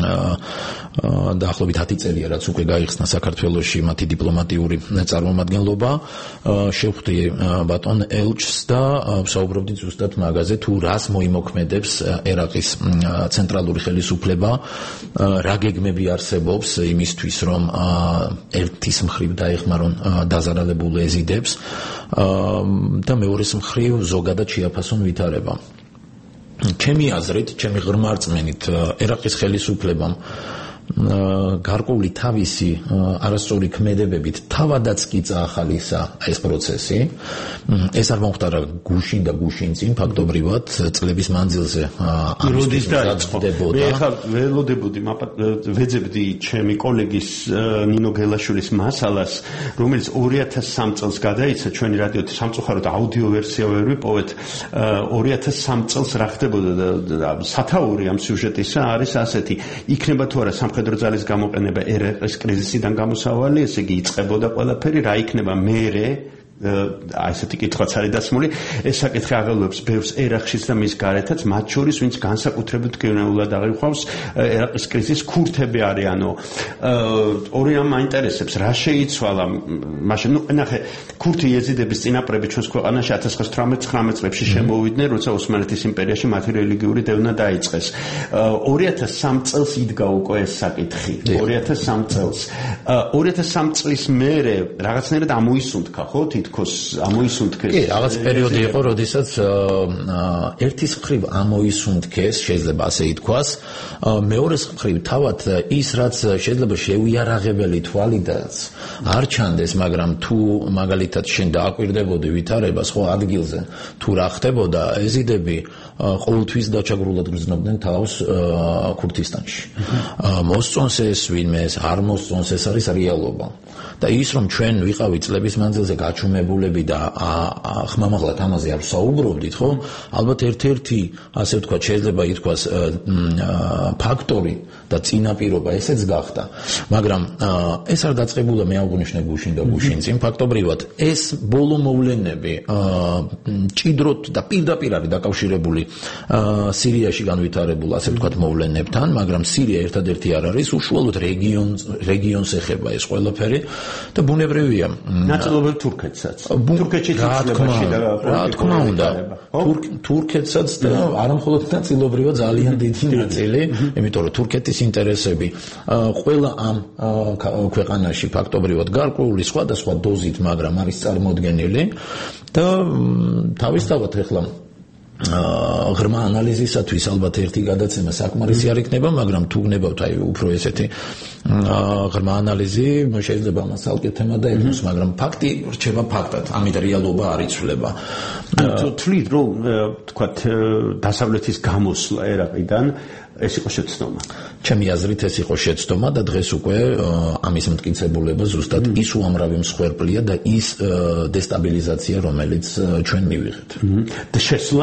დაახლოებით 10 წელია, რაც უკვე გაიხსნა საქართველოში მათი დიპლომატიური წარმომადგენლობა. შევხვდი ბატონ ელჩს და ვსაუბრობდით ზუსტად მაგაზე, თუ რას მოიმოქმედებს ერაყის ცენტრალური ხელისუფლება, რა გეგმები არსებობს იმისთვის, რომ ერთის მხრივ დაეხმარონ დაზარალებულ ეზიდებს და მეორეს მხრივ ზოგადად შეაფასონ ვითარება. ჩემი აზრით, ჩემი ღრმა რწმენით, ერაყის ხელისუფლებამ გარკვეული თავისი არასწორი ქმედებებით თავადაც კი წაახალისა ეს პროცესი. ეს არ მომხდარა გუშინ და გუშინ წინ, ფაქტობრივად წლების მანძილზე როდის დაიწყო. მე ახლა ველოდებოდი, ვეძებდი ჩემი კოლეგის ნინო გელაშვილის მასალას, რომელიც 2003 წელს გადაიცა ჩვენი რადიოთი სამწუხაროდ აუდიო ვერსია ვერ ვიპოვეთ. 2003 წელს რა ხდებოდა და სათაური ამ სიუჟეტისა არის ასეთი. იქნება თუ არა სამხედრო ძალის გამოყენება ერაყის კრიზისიდან გამოსავალი, ესე იგი იწყებოდა ყველაფერი, რა იქნება მერე ასეთი კითხვაც არის დასმული. ეს საკითხი აღელვებს ბევრს ერაყშიც და მის გარეთაც, მათ შორის ვინც განსაკუთრებით კრინულად აღიქვავს ერაყის კრიზისის ქურთები არიანო. ორი ამ მაინტერესებს, რა შეიცვალა მაშინ, ნახე, ქურთი იეზიდების წინაპრები ჩვენს ქვეყანაში 1918-19 წლებში შემოვიდნენ, როცა ოსმალეთის იმპერიაში მათი რელიგიური დევნა დაიწყეს. 2003 წელს იდგა უკვე ეს საკითხი. 2003 წელს. 2003 წლის მერე რაღაცნაირად ამოისუნთქა, ხო? ამოისუნთქეს. კი, რაღაც პერიოდი იყო, როდესაც ერთის მხრივ ამოისუნთქეს, შეიძლება ასე ითქვას, მეორეს მხრივ თავად ის, რაც შეიძლება შევიარაღებელი თვალიდანაც არ ჩანდეს, მაგრამ თუ მაგალითად შენ დააკვირდებოდი ვითარებას ხო ადგილზე, თუ რა ხდებოდა, ეზიდები ყოველთვის დაჩაგრულად გრძნობდნენ თავს ქურთისტანში. მოსწონს ეს ვინმე, არ მოსწონს, ეს არის რეალობა. და ის რომ ჩვენ ვიყავით წლების მანძილზე გაჩუმებულები და ხმამაღლად ამაზე არ საუბრობდით, ხო? ალბათ ერთ-ერთი, ასე ვთქვათ, შეიძლება ითქვას ფაქტორი და წინაპირობა ესეც გახდა. მაგრამ ეს არ დაწყებულა მე აღვნიშნე გუშინ და გუშინ წინ, ფაქტობრივად ეს ბოლო მოვლენები ჭიდროთ და პირდაპირ არის დაკავშირებული სირიაში განვითარებულ, ასე ვთქვათ, მოვლენებთან, მაგრამ სირია ერთადერთი არ არის, უშუალოდ რეგიონს ეხება ეს ყველაფერი. და ბუნებრივია. ნაწილობრივ თურქეთსაც. თურქეთში რა თქმა უნდა. თურქეთსაც და არამხოლოდ ნაწილობრივად ძალიან დიდი ნაწილი, იმიტომ რომ თურქეთის ინტერესები ყველა ამ ქვეყანაში ფაქტობრივად გარკვეული სხვადასხვა დოზით, მაგრამ არის წარმოდგენილი და თავისთავად ახლა ღრმა ანალიზისათვის ალბათ ერთი გადაცემა საკმარისი არ იქნება, მაგრამ თუ გნებავთ აი უფრო ესეთი ღრმა ანალიზი, შეიძლება მას ალკე თემა დაეთმოს, მაგრამ ფაქტი რჩება ფაქტად, ამით რეალობა არ იცვლება. თვლით რომ თქვათ დასავლეთის გამოსვლა ერაყიდან ეს იყო შეცდომა. ჩემი აზრით ეს იყო შეცდომა და დღეს უკვე ამის მტკიცებულება ზუსტად ის უამრავი მსხვერპლია და ის დესტაბილიზაცია, რომელიც ჩვენ მივიღეთ. და შესვლა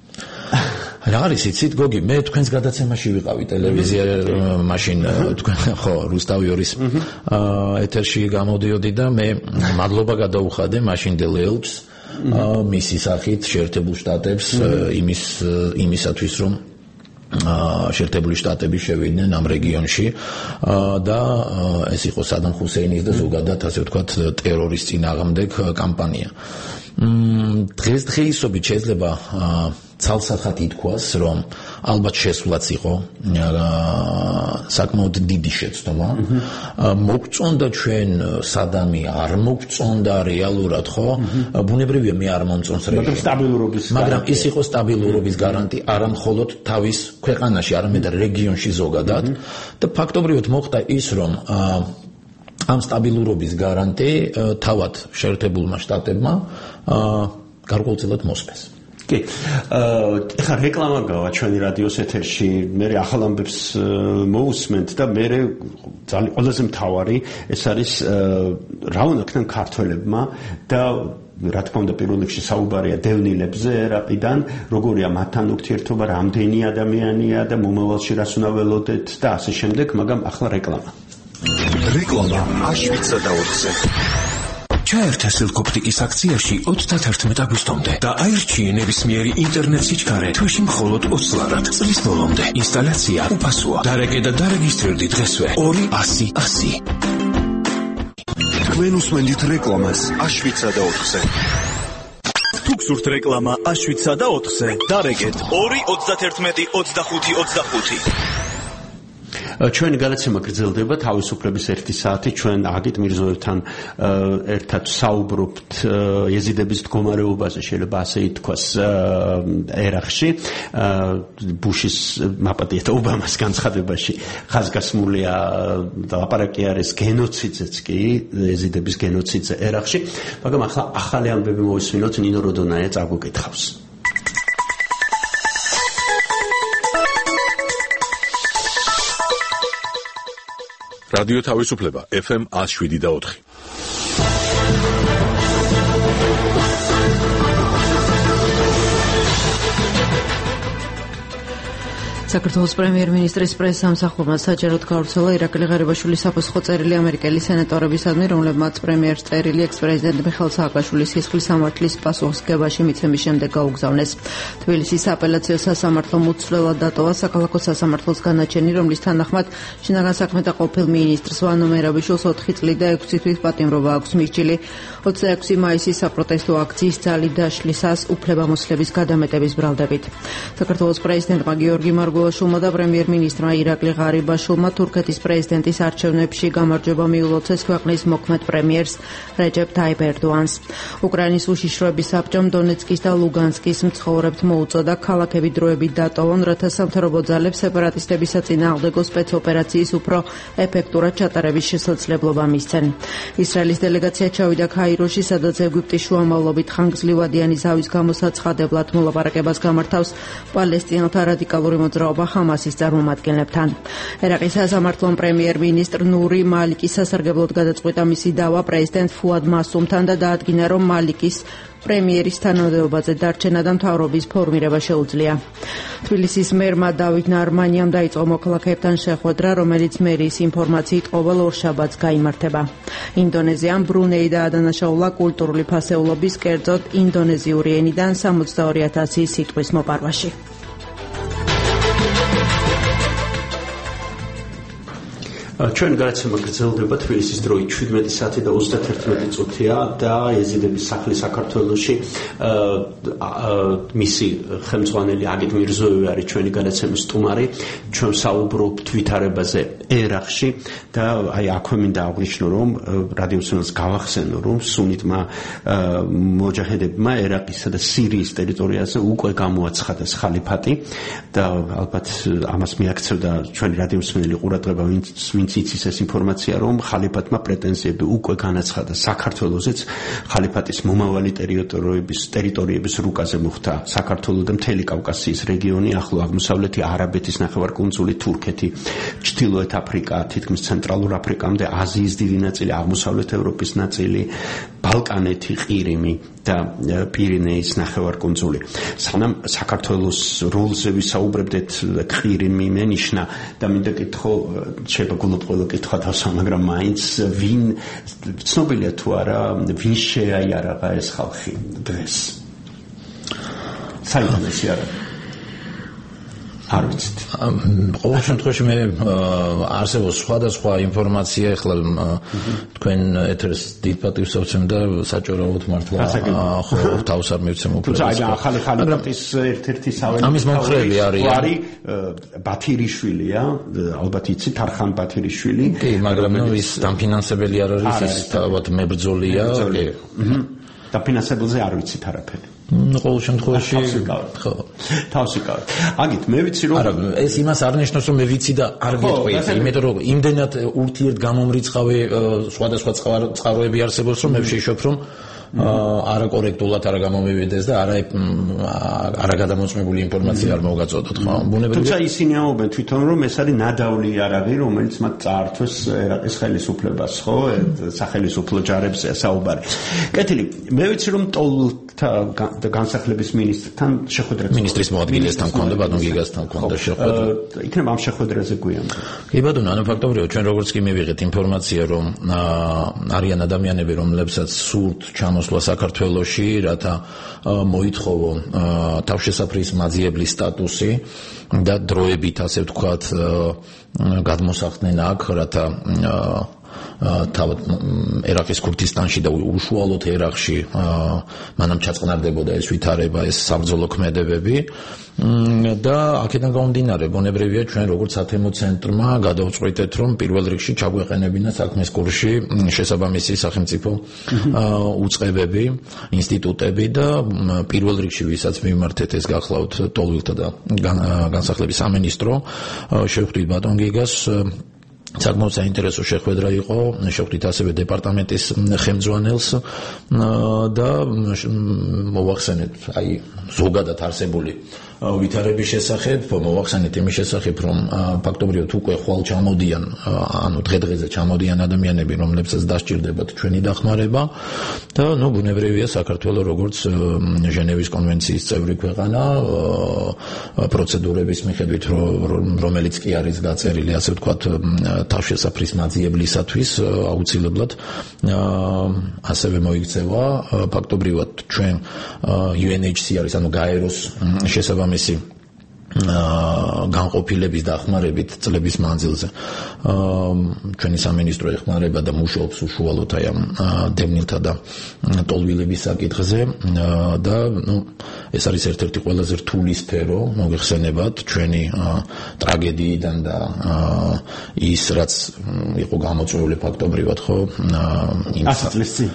რა არის იცით გოგი, მე თქვენს გადაცემაში ვიყავი ტელევიზია მაშინ თქვენ ხო რუსტავიორის ეთერში გამოდიოდი და მე მადლობა გადაუხადე მაშინდელ ელფს მისი სახით შეერთებულ შტატებს იმისათვის რომ შეერთებული შტატები შევიდნენ ამ რეგიონში და ეს იყო სადამ ჰუსეინის და ზოგადად ასე ვთქვათ ტერორის წინააღმდეგ კამპანია. დღესდღეობით შეიძლება ცალსახად ითქვას, რომ ალბათ შესვლაც იყო საკმაოდ დიდი შეცდომა. მოგწონდა ჩვენ სადამი, არ მოგწონდა რეალურად, ხო? ბუნებრივია მე არ მომწონს მაგრამ ის იყო სტაბილურობის გარანტი არა მხოლოდ თავის ქვეყანაში, არამედ რეგიონში ზოგადად და ფაქტობრივად მოხდა ის, რომ ამ სტაბილურობის გარანტი თავად შეერთებულმა შტატებმა გარკვეულწილად მოსწეს. კი. ეხლა რეკლამა გავა ჩვენი რადიოს ეთერში, მე ახალ ამბებს მოусმენთ და მე ძალიან ყველაზე მთავარი ეს არის რა უნდა ქნან ქართველებმა და რა თქმა უნდა პირველ რიგში საუბარია დევნილებზე ერაყიდან, როგორია მათთან ურთიერთობა, რამდენი ადამიანია და მომავალში რას უნდა ველოდეთ და ასე შემდეგ, მაგრამ ახლა რეკლამა. რეკლამა აშვიცა და 4-ზე. ჩაერთე სილკოპტიკის აქციაში 31 აგვისტომდე და აირჩიე ნებისმიერი ინტერნეტ სიჩქარე თვეში მხოლოდ 20 ლარად. წლის ბოლომდე ინსტალაცია უფასოა. დარეგე და დარეგისტრირდი დღესვე 200-100. თქვენ უსმენთ რეკლამას აშვიცა და 4-ზე. თუ გსურთ რეკლამა აშვიცა და 4-ზე, დარეგეთ 2-91-25-25. ჩვენი გადაცემა გრძელდება თავისუფლების 1 საათი. ჩვენ აგით მირზოევთან ერთად საუბრობთ ეზიდების მდგომარეობაზე, შეიძლება ასე ითქვას, ერაყში. ბუშის მაპატიეთ ობამას განცხადებაში ხაზგასმულია და ლაპარაკი არის გენოციდზეც კი, ეზიდების გენოციდზე ერაყში. მაგრამ ახლა ახალი ამბები მოვისმინოთ, ნინო როდონაია წაგვიკითხავს. რადიო თავისუფლება FM 107.4. საქართველოს პრემიერ-მინისტრის პრესსამსახურმა საჯაროდ გავრცელა ირაკლი ღარიბაშვილის საფოსხო წერილი ამერიკელი სენატორებისადმი, რომლებმაც პრემიერს წერილი ექს-პრეზიდენტ მიხეილ სააკაშვილის სისხლის სამართლის პასუხისმგებაში მიცემის შემდეგ გაუგზავნეს. თბილისის აპელაციო სასამართლომ უცვლელად დატოვა საქალაქო სასამართლოს განაჩენი, რომლის თანახმად შინაგან საქმეთა ყოფილ მინისტრს ვანო მერაბიშვილს 4 წლით და 6 თვის პატიმრობა აქვს მისჯილი. 26 მაისის საპროტესტო აქციის ძალი დაშლისას უფლებამოსილების გადამეტების ბრალდებით. საქართველოს პრეზიდენტმა გიორგი მარგველაშვილმა და პრემიერ-მინისტრმა ირაკლი ღარიბაშვილმა თურქეთის პრეზიდენტის არჩევნებში გამარჯვება მიულოცეს ქვეყნის მოქმედ პრემიერს რეჯეპ ტაიპ ერდოანს. უკრაინის უშიშროების საბჭომ დონეცკის და ლუგანსკის მცხოვრებთ მოუწოდა ქალაქები დროებით დატოვონ, რათა სამთავრობო ძალებს სეპარატისტების საწინააღმდეგო სპეცოპერაციის უფრო ეფექტურად ჩატარების შესაძლებლობა მისცენ. ისრაელის დელეგაცია ჩავიდა ქაიროში, სადაც ეგვიპტის შუამავლობით ხანგრძლივადიანი ზავის გამო საცხადებლად მოლაპარაკებას გამართავს პალესტინელთა რადიკალური მოძრაობა ხამასის წარმომადგენლებთან. ერაყის სასამართლომ პრემიერ-მინისტრ ნური მალიკის სასარგებლოდ გადაწყვიტა მისი დავა პრეზიდენტ ფუად მასუმთან და დაადგინა, რომ მალიკის პრემიერის თანამდებობაზე დარჩენა და მთავრობის ფორმირება შეუძლია. თბილისის მერმა დავით ნარმანიამ დაიწყო მოქალაქეებთან შეხვედრა, რომელიც მერიის ინფორმაციით ყოველ ორშაბათს გაიმართება. ინდონეზიამ ბრუნეი დაადანაშაულა კულტურული ფასეულობის, კერძოდ ინდონეზიური ენიდან 62,000 სიტყვის მოპარვაში. ჩვენ გადაცემა გრძელდება თბილისის დროით 17 საათი და 31 წუთია და ეზიდების სახლი საქართველოში მისი ხელმძღვანელი აგით მირზოევი არის ჩვენი გადაცემის სტუმარი. ჩვენ საუბრობთ ვითარებაზე ერაყში და აი აქვე მინდა აღვნიშნო, რომ რადიოსანს გავახსენო, რომ სუნიტმა მოჯაჰედებმა ერაყისა და სირიის ტერიტორიაზე უკვე გამოაცხადეს ხალიფატი და ალბათ ამას მიაქცევდა ჩვენი რადიოსმენელი ყურადღება, ვინც იცის ეს ინფორმაცია, რომ ხალიფატმა პრეტენზიები უკვე განაცხადა საქართველოსაც. ხალიფატის მომავალი ტერიტორიების რუკაზე მოხდა საქართველო და მთელი კავკასიის რეგიონი, ახლო აღმოსავლეთი არაბეთის ნახევარკუნძული, თურქეთი, ჩრდილოეთ აფრიკა, თითქმის ცენტრალურ აფრიკამდე, აზიის დიდი ნაწილი, აღმოსავლეთ ევროპის ნაწილი, ბალკანეთი, ყირიმი და პირინეის ნახევარკუნძული. სანამ საქართველოს როლზე ვისაუბრებდეთ, ყირიმი მენიშნა და მინდა კითხო, შეგვიძლია ყველა კითხვა თავსა, მაგრამ მაინც ვინ ცნობილია თუ არა, ვინ შეაიარაღა ეს ხალხი დღეს? საერთოდ ეს არა. არ ვიცით. ყოველ შემთხვევაში მე არსებობს სხვადასხვა ინფორმაცია, ახლა თქვენ ეთერს დიდ პატივს ავცემ და საჭიროებთ მართლა ხო თავს არ მივცემ უკვე. თუმცა ახალი ხალიფატის ერთ-ერთი საველე ამის მომხრები არის ბათირიშვილია, ალბათ იცით, არხან ბათირიშვილი. კი, მაგრამ ის დამფინანსებელი არ არის, ის თავად მებრძოლია. დაფინანსებელზე არ ვიცით არაფერი. ყოველ შემთხვევაში ხო თავს იკავებ. აგით მე ვიცი რომ არა, ეს იმას არ ნიშნავს, რომ მე ვიცი და არ გეტყვი, იმიტომ რომ იმდენად ურთიერთ გამომრიცხავი სხვადასხვა წყაროები არსებობს, რომ მე ვშიშობ, რომ არაკორექტულად არ გამომივიდეს და არა გადამოწმებული ინფორმაცია არ მოგაწოდოთ, ხო? თუმცა ისინი ამბობენ თვითონ, რომ ეს არის ნადავლი იარაღი, რომელიც მათ წაართვეს ერაყის ხელისუფლებას, ხო? სახელისუფლო ჯარებზეა საუბარი. კეთილი, მე ვიცი რომ ტოლთა განსახლების მინისტრთან შეხვედრა მინისტრის მოადგილესთან ქონდა, ბატონ გიგასთან ქონდა შეხვედრა. იქნება ამ შეხვედრაზე გვიანდა. კი ბატონო, ანუ ფაქტობრივად ჩვენ როგორც კი მივიღეთ ინფორმაცია, რომ არიან ადამიანები, რომლებსაც სურთ ჩამოსვლა საქართველოში, რათა მოითხოვო თავშესაფრის მაძიებლის სტატუსი და დროებით, ასე ვთქვათ, გადმოსახდნენ აქ, რათა თავად ერაყის ქურთისტანში და უშუალოდ ერაყში მანამ ჩაწყნარდებოდა ეს ვითარება, ეს საბრძოლო ქმედებები და აქედან გამომდინარე ბუნებრივია ჩვენ როგორც ათემო ცენტრმა გადავწყვიტეთ რომ პირველ რიგში ჩაგვეყენებინა საქმის კურსში შესაბამისი სახელმწიფო უწყებები, ინსტიტუტები და პირველ რიგში ვისაც მიმართეთ ეს გახლავთ ტოლვილთა და განსახლების სამინისტრო შევხვდით ბატონ გიგას საკმაოდ საინტერესო შეხვედრა იყო, შევხვდით ასევე დეპარტამენტის ხელმძღვანელს და მოვახსენეთ აი ზოგადად არსებული ვითარების შესახებ, მოვახსენეთ იმის შესახებ, რომ ფაქტობრივად უკვე ხვალ ჩამოდიან, ანუ დღე-დღეზე ჩამოდიან ადამიანები, რომლებსაც დასჭირდებათ ჩვენი დახმარება და ბუნებრივია საქართველოს როგორც ჟენევის კონვენციის წევრი ქვეყანა პროცედურების მიხედვით, რომელიც კი არის გაწერილი, ასე ვთქვათ, თავშესაფრის მაძიებლისათვის აუცილებლად ასევე მოიქცევა ფაქტობრივად ჩვენ UNHCR-ის, ანუ გაეროს შესაბამისი განყოფილების დახმარებით წლების მანძილზე ჩვენი სამინისტრო ეხმარება და მუშაობს უშუალოდ აი ამ დევნილთა და ტოლვილების საკითხზე და ეს არის ერთ-ერთი ყველაზე რთული სფერო მოგეხსენებათ ჩვენი ტრაგედიიდან და ის რაც იყო გამოწვეული ფაქტობრივად ხო წლის წინ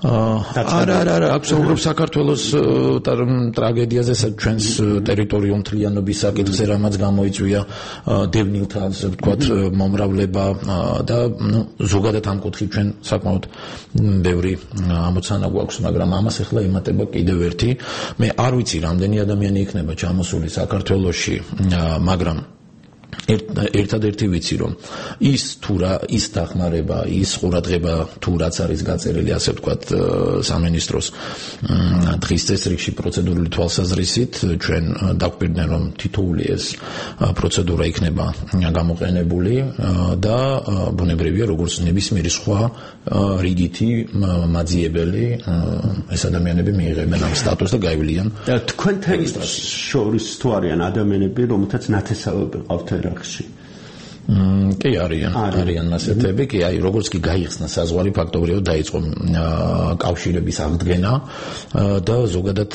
არა აბსოლუტურად საქართველოს ტრაგედიაზე ჩვენს ტერიტორიულ მთლიანობის საკითხზე რამაც გამოიწვია დევნილთა ასე ვთქვათ მომრავლება და ზოგადად ამ კუთხით ჩვენ საკმაოდ ბევრი ამოცანა გვაქვს, მაგრამ ამას ახლა იმატება კიდევ ერთი მე არ ვიცი რამდენი ადამიანი იქნება ჩამოსული საქართველოში, მაგრამ ერთადერთი ვიცი რომ ის დახმარება, ის ყურადღება თუ რაც არის გაწერილი ასე ვთქვათ სამინისტროს დღის წესრიგში პროცედურული თვალსაზრისით ჩვენ დაგვპირდნენ რომ თითოეული ეს პროცედურა იქნება გამოყენებული და ბუნებრივია როგორც ნებისმიერი სხვა რიგითი მაძიებელი ეს ადამიანები მიიღებენ ამ სტატუსს და გაივლიან თქვენთან შორის თუ არიან ადამიანები რომელთაც ნათესავები ყავთ ერაყში კი არიან ასეთები, კი აი როგორც კი გაიხსნა საზღვარი ფაქტობრივად დაიწყო კავშირების აღდგენა და ზოგადად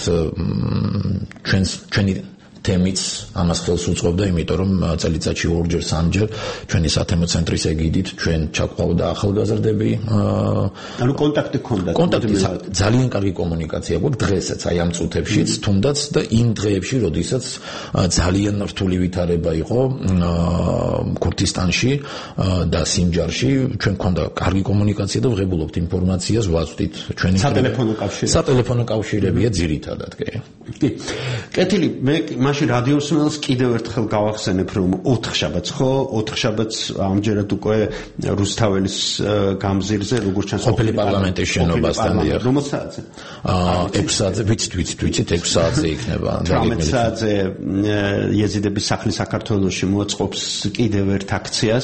ჩვენი თემიც ამას ხელს უწყობდა, იმიტომ რომ წელიწადში ორჯერ, სამჯერ ჩვენი სათემო ცენტრის ეგიდით ჩვენ ჩაგვყავდა ახალგაზრდები. ანუ კონტაქტი ჰქონდათ. კონტაქტი ძალიან კარგი კომუნიკაცია გვაქვს დღესაც აი ამ წუთებშიც, თუნდაც და იმ დღეებში, როდესაც ძალიან რთული ვითარება იყო ქურთისტანში და სინჯარში, ჩვენ ჰქონდა კარგი კომუნიკაცია და ვღებულობთ ინფორმაციას, ვაწვდით ჩვენი სატელეფონო კავშირებია ძირითადად, კი. კეთილი, მე მაშინ რადიოსმელს კიდევ ერთხელ გავახსენებ რომ 4 შაბათს ხო 4 შაბათს ამჯერად უკვე რუსთაველის გამზირზე როგორც ჩანს ყოფილი პარლამენტის შენობასთან დიახ რომელ საათზე 6 საათზე ვიცით 6 საათზე იქნება 18 საათზე იეზიდების სახლი საქართველოში მოაწყობს კიდევ ერთ აქციას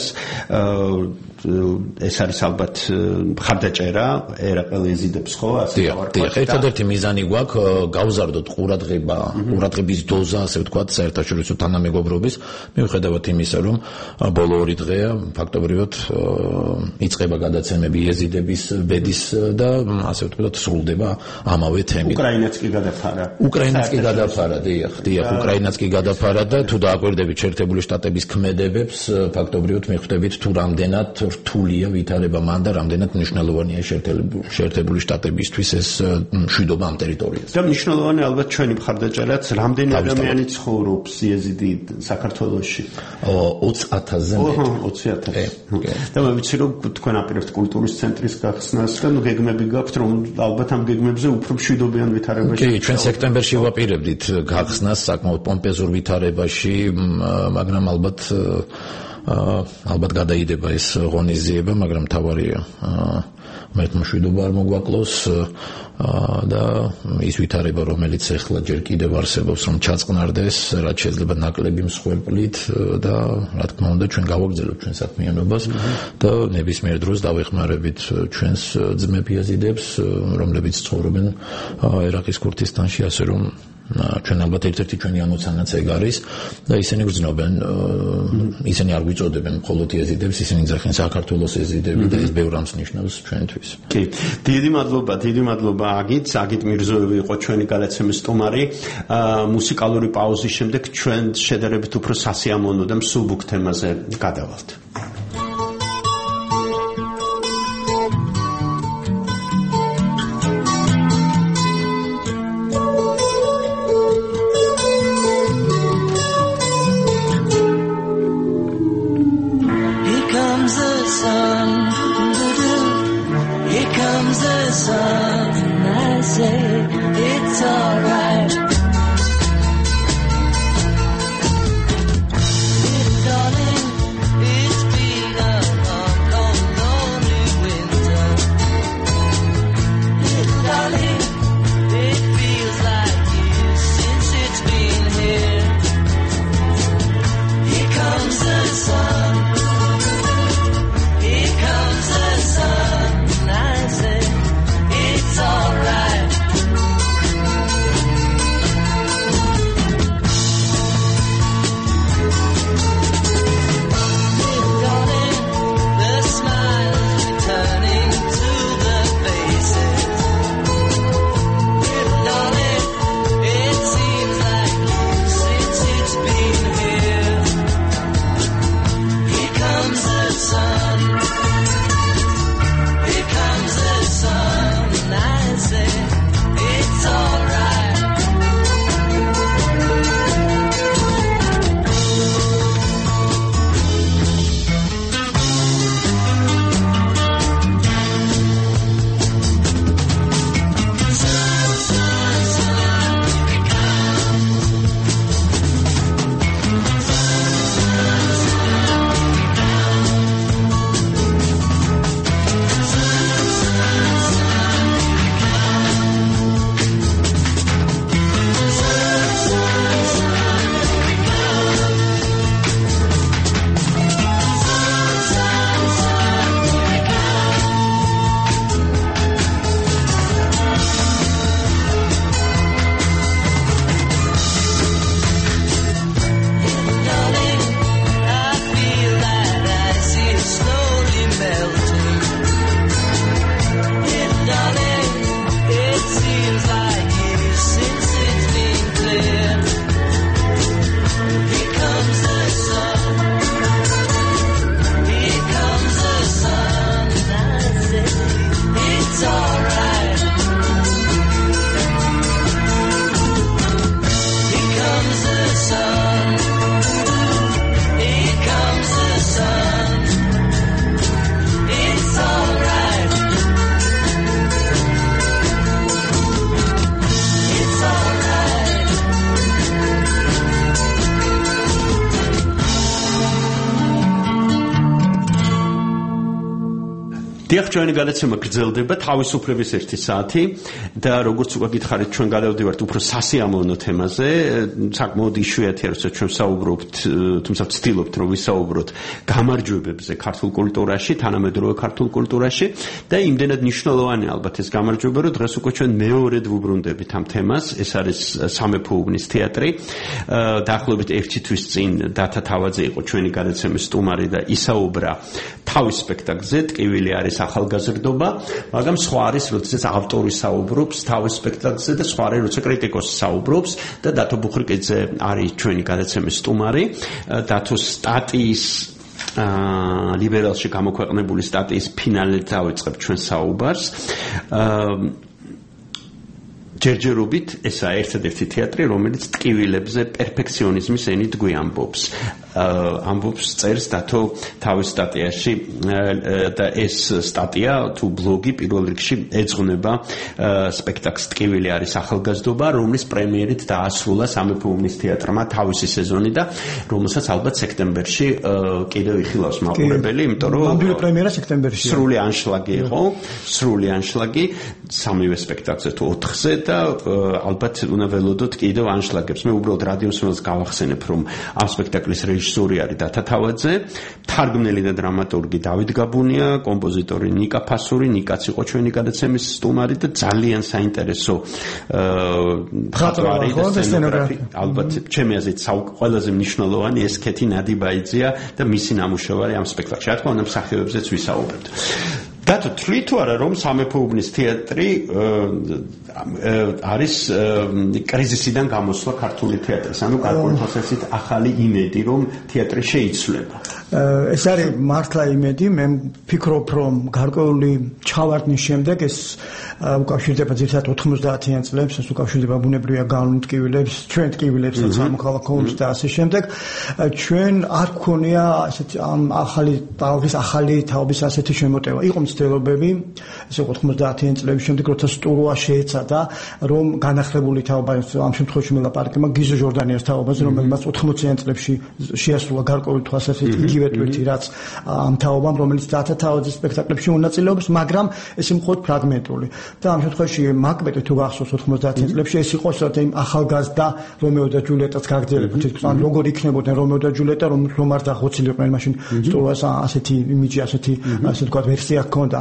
ეს არის ალბათ მხარდაჭერა ერაყელ იეზიდებს ხო ასე დიახ ერთადერთი მიზანი გვაქვს გავზარდოთ ყურადღების დოზა ასე ვთქვათ საერთაშორისო თანამეგობრობის მიუხედავად იმისა რომ ბოლო 2 დღეა ფაქტობრივად იწყება გადაცემები იეზიდების ბედის და ასე ვთქვათ სრულდება ამავე თემით უკრაინაც კი გადაფარა დიახ უკრაინაც კი გადაფარა და თუ დააკვირდებით შეერთებული შტატების ქმედებებს ფაქტობრივად მიხვდებით თუ რამდენად რთულია ვითარება მან და რამდენად მნიშვნელოვანია შეერთებული შტატებისთვის ეს მშვიდობა ამ ტერიტორიაზე და მნიშვნელოვანი ალბათ ჩვენი მხარდაჭერაც რამდენი ადამიანი ცხოვრობს იეზიდი საქართველოში 20,000-ზე მეტი 20,000 და მე ვიცი რომ თქვენ აპირებთ კულტურის ცენტრის გახსნას და გეგმები გაქვთ რომ ალბათ ამ გეგმებზე უფრო მშვიდობიან ვითარებაში კი ჩვენ სექტემბერში ვაპირებდით გახსნას საკმაოდ პომპეზურ ვითარებაში მაგრამ ალბათ გადაიდება ეს ღონისძიება მაგრამ თავარია მე მშვიდობა არ მოგვაკლოს და ის ვითარება რომელიც ახლა ჯერ კიდევ არსებობს რომ ჩაწყნარდეს რაც შეიძლება ნაკლები მსხვერპლით და რა თქმა უნდა ჩვენ გავაგრძელებთ ჩვენ საქმიანობას და ნებისმიერ დროს დავეხმარებით ჩვენს ძმებს იეზიდებს რომლებიც ცხოვრობენ ერაყის ქურთისტანში ასე რომ ჩვენ ალბათ ერთ-ერთი ჩვენი ამოცანაც ეგ არის და ისინი გრძნობენ ისინი არ გვიწოდებენ მხოლოდ ეზიდებს, ისინი ძახენ საქართველოს ეზიდები და ეს ბევრ რამს ნიშნავს ჩვენთვის. კი, დიდი მადლობა აგით მირზოევი იყო ჩვენი გადაცემის სტუმარი. მუსიკალური პაუზის შემდეგ ჩვენ შედარებით უფრო სასიამოვნო და მსუბუქ თემაზე გადავალთ. დიახ, ჩვენი გადაცემა გრძელდება თავისუფლების 1 საათი და როგორც უკვე გითხარით, ჩვენ გადავდივართ უფრო სასიამოვნო თემაზე. საკმაოდ იშვიათია, როცა ჩვენ საუბრობთ, თუმცა ვცდილობთ, რომ ვისაუბროთ გამარჯვებებზე ქართულ კულტურაში, თანამედროვე ქართულ კულტურაში და იმდენად მნიშვნელოვანია ალბათ ეს გამარჯვება, რომ დღეს უკვე ჩვენ მეორედ ვუბრუნდებით ამ თემას. ეს არის სამეფო უბნის თეატრი. დაახლოებით 1 თვის წინ დათა თავაძე იყო ჩვენი გადაცემის სტუმარი და ისაუბრა თავის სპექტაკლზე, ტკივილი არის ახალგაზრდობა, მაგრამ სხვა არის, როდესაც ავტორი საუბრობს თავის სპექტაკლზე და სხვა არის, როცა კრიტიკოსი საუბრობს და დათო ბუხრიკიძე არის ჩვენი გადაცემის სტუმარი. დათოს სტატიის ლიბერალში გამოქვეყნებული სტატიის ფინალზე დავიწყებ ჩვენ საუბარს. ჯერჯერობით ესაა ერთადერთი თეატრი, რომელიც ტკივილებზე პერფექციონიზმის ენით გვიამბობს. ამბობს წერს დათო თავის სტატიაში და ეს სტატია თუ ბლოგი პირველ რიგში ეძღვნება სპექტაკლს ტკივილი არის ახალგაზრდობა, რომლის პრემიერით დაასრულა სამეფო უბნის თეატრმა თავისი სეზონი და რომელსაც ალბათ სექტემბერში კიდევ იხილავს მაყურებელი, იმიტომ რომ ნამდვილი პრემიერა სექტემბერში. სრული ანშლაგი იყო, სრული ანშლაგი სამივე სპექტაკლზე თუ 4-ზე და ალბათ უნდა ველოდოთ კიდევ ანშლაგებს. მე უბრალოდ რადიოს რომელს გავახსენებ, რომ ამ სპექტაკლის რეჟისორი რეჟისორი არის დათათავაძე, თარგმნელი და დრამატურგი დავით გაბუნია, კომპოზიტორი ნიკა ფასური, ნიკაც იყო ჩვენი გადაცემის სტუმარი და ძალიან საინტერესო მხატვარი და სცენოგრაფი. ალბათ ჩემი აზრით ყველაზე მნიშვნელოვანი ეს კეთი ნადიბაიძეა და მისი ნამუშევარი ამ სპექტაკლში. რა თქმა უნდა, მსახიობებზეც ვისაუბრებთ. დათო თვლი თუ არა რომ სამეფო უბნის თეატრი არის კრიზისიდან გამოსვლა ქართული თეატრის, ანუ გარკვეული თვალსაზრისით ახალი იმედი რომ თეატრი შეიცვლება. ეს არის მართლა იმედი, მე ვფიქრობ რომ გარკვეული ჩავარდნის შემდეგ ეს უკავშირდება ძირითადად 90-იან წლებს, ეს უკავშირდება ბუნებრივია განმტკივილებს, ჩვენ ტკივილებსაც სამოქალაქო ომს და ასე შემდეგ. ჩვენ არ გქონია ასეთი ახალი ტალღის, ახალი თაობის ასეთი შემოტევა. იყო მცდელობები, ესე 90-იან წლების შემდეგ, როცა სტურუა შეეცადა, რომ განახლებული თაობა, ამ შემთხვევაში მელაპარაკება გიზო ჟორდანიას თაობაზე, რომელმაც 80-იან წლებში შეასრულა გარკვეული თვალსაზრისით იგივე ტვირთი, რაც ამ თაობამ, რომელიც დათათავაძის სპექტაკლებში მონაწილეობს, მაგრამ ეს მხოლოდ ფრაგმენტული. და ამ შემთხვევაში მაკბეტი თუ გახსოვს 90-იან წლებში ეს იყო სწორედ იმ ახალგაზრდა რომეო და ჯულიეტას გაგრძელება. თითქოს ან როგორ იქნებოდნენ რომეო და ჯულიეტა, რომ არ დახოცილიყვნენ მაშინ სტურუას ასეთი იმიჯი, ასეთი ასე ვთქვათ ვერსია ჰქონდა.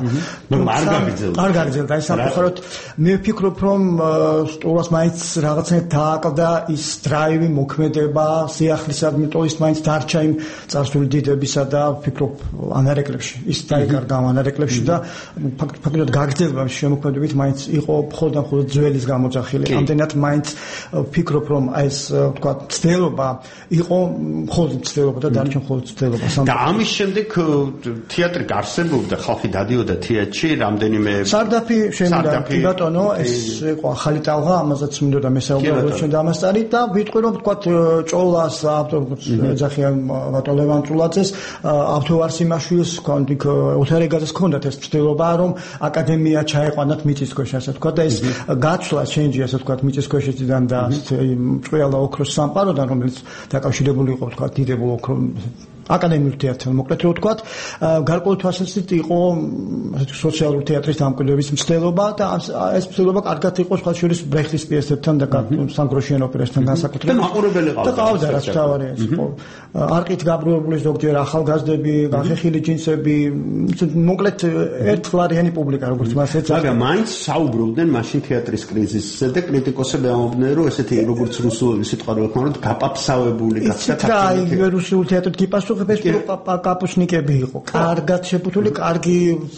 არ გაგრძელდა ეს სამწუხაროდ. მე ვფიქრობ რომ სტურუას მაინც რაღაცნაირად დააკლდა ის დრაივი, მოქმედება, სიახლისადმი ტოის მაინც დარჩა იმ წარსული დიდებისა და ვფიქრობ ანარეკლებში. ის დაიკარგა ანარეკლებში და ფაქტობრივად გაგრძელება შემოქმედებით მაინც იყო მხოლოდ ძველის გამოძახილი. ამდენად მაინც ვფიქრობ რომ ეს ვთქვათ ცდელობა იყო მხოლოდ ცდელობა და დარჩა მხოლოდ ცდელობა. და ამის შემდეგ თეატრი გარსებობდა, ხალხი დადიოდა თეატრში, რამდენიმე სარდაფი შემოვიდა. ბატონო, ეს იყო ახალი ტალღა, ამაზეც მინდოდა მესაუბრებო ჩვენ დამასწარი და ვიტყვი რომ ვთქვათ ჭოლას ეძახიან ბატონ ლევან წულაძეს, ავთოვარსიმაშვილს, ოთარეგაძეს ჰქონდათ ეს ცდელობა რომ აკადემია ჩაეყვანათ მიწისქვეშ, ასე ვთქვათ და ეს გაცვლა ჩენჯი, ასე ვთქვათ, მიწისქვეშიდან და ჭყიალა ოქროს სამყაროდან, რომელიც დაკავშირებული იყო ვთქვათ დიდებულ ოქროს აკადემიურ თეატრთან, მოკლედ რო ვთქვათ, გარკვეული თვალსაზრისით იყო ასეთი სოციალური თეატრის დამკვიდრების მცდელობა და ეს მცდელობა კარგად იყო სხვა შორის ბრეხტის პიესებთან და სამგროშიან ოპერასთან განსაკუთრებით. და მაყურებელი ყავდა. და ყავდა რაც თავარი ეს იყო. არყით გაბრუებული ზოგჯერ ახალგაზრდები, გახეხილი ჯინსები, მოკლედ ერთხლარიანი პუბლიკა, როგორც მას ეცადა. მაგრამ მაინც საუბრობდნენ მაშინ თეატრის კრიზისზე და კრიტიკოსები ამბობდნენ, რომ ესეთი როგორც რუსული სიტყვა რო ვთქვა, რომ გაპაფსავებული გახდა თეატრი. და რუსული თეატრი გიპასუხა კაპუშნიკები იყო. კარგად შეფუთული, კარგი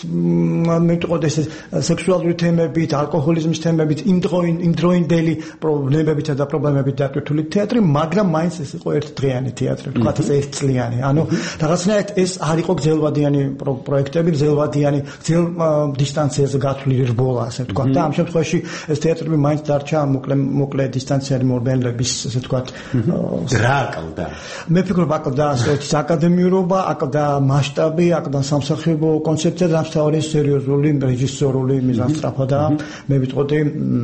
მეტყოდ ეს სექსუალური თემებით, ალკოჰოლიზმის თემებით, იმდროინდელი პრობლემებითა და პრობლემებით დატვირთული თეატრი, მაგრამ მაინც ეს იყო ერთდღიანი თეატრი, თქვათ ეს ერთწლიანი. ანუ რაღაცნაირად ეს არ იყო გრძელვადიანი პროექტები, გრძელვადიანი, გრძელ დისტანციაზე გათვლილი რბოლა, ასე ვთქვათ. და ამ შემთხვევაში ეს თეატრები მაინც დარჩა მოკლე დისტანციანი მოვლენების, ასე ვთქვათ, რა აკლდა. მე ვფიქრობ აკლდა აკადემიურობა, აკლდა მასშტაბი, აკლდა სამსახიობო კონცეფცია და ამთავარი სერიოზული რეჟისორული მიზანსტრაფა და მე ვიტყოდი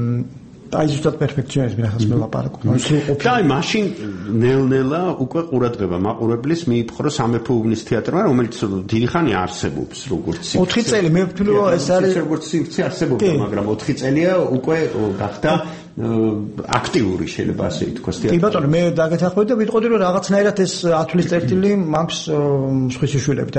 აი ზუსტად პერფექციონიზმი რასაც მელაპარაკობ. და აი მაშინ ნელ-ნელა უკვე ყურადღება მაყურებლის მიიპყრო სამეფო უბნის თეატრმა, რომელიც დიდი ხანი არსებობს როგორც 4 წელი მე ვფიქრობ ეს არის როგორც სივრცე არსებობდა, მაგრამ 4 წელია უკვე გახდა აქტიური შეიძლება ასე ითქვას თეატრი. კი ბატონო, მე დაგეთანხმები და ვიტყოდი რომ რაღაცნაირად ეს ათვლის წერტილი მაქვს სხვისიშვილები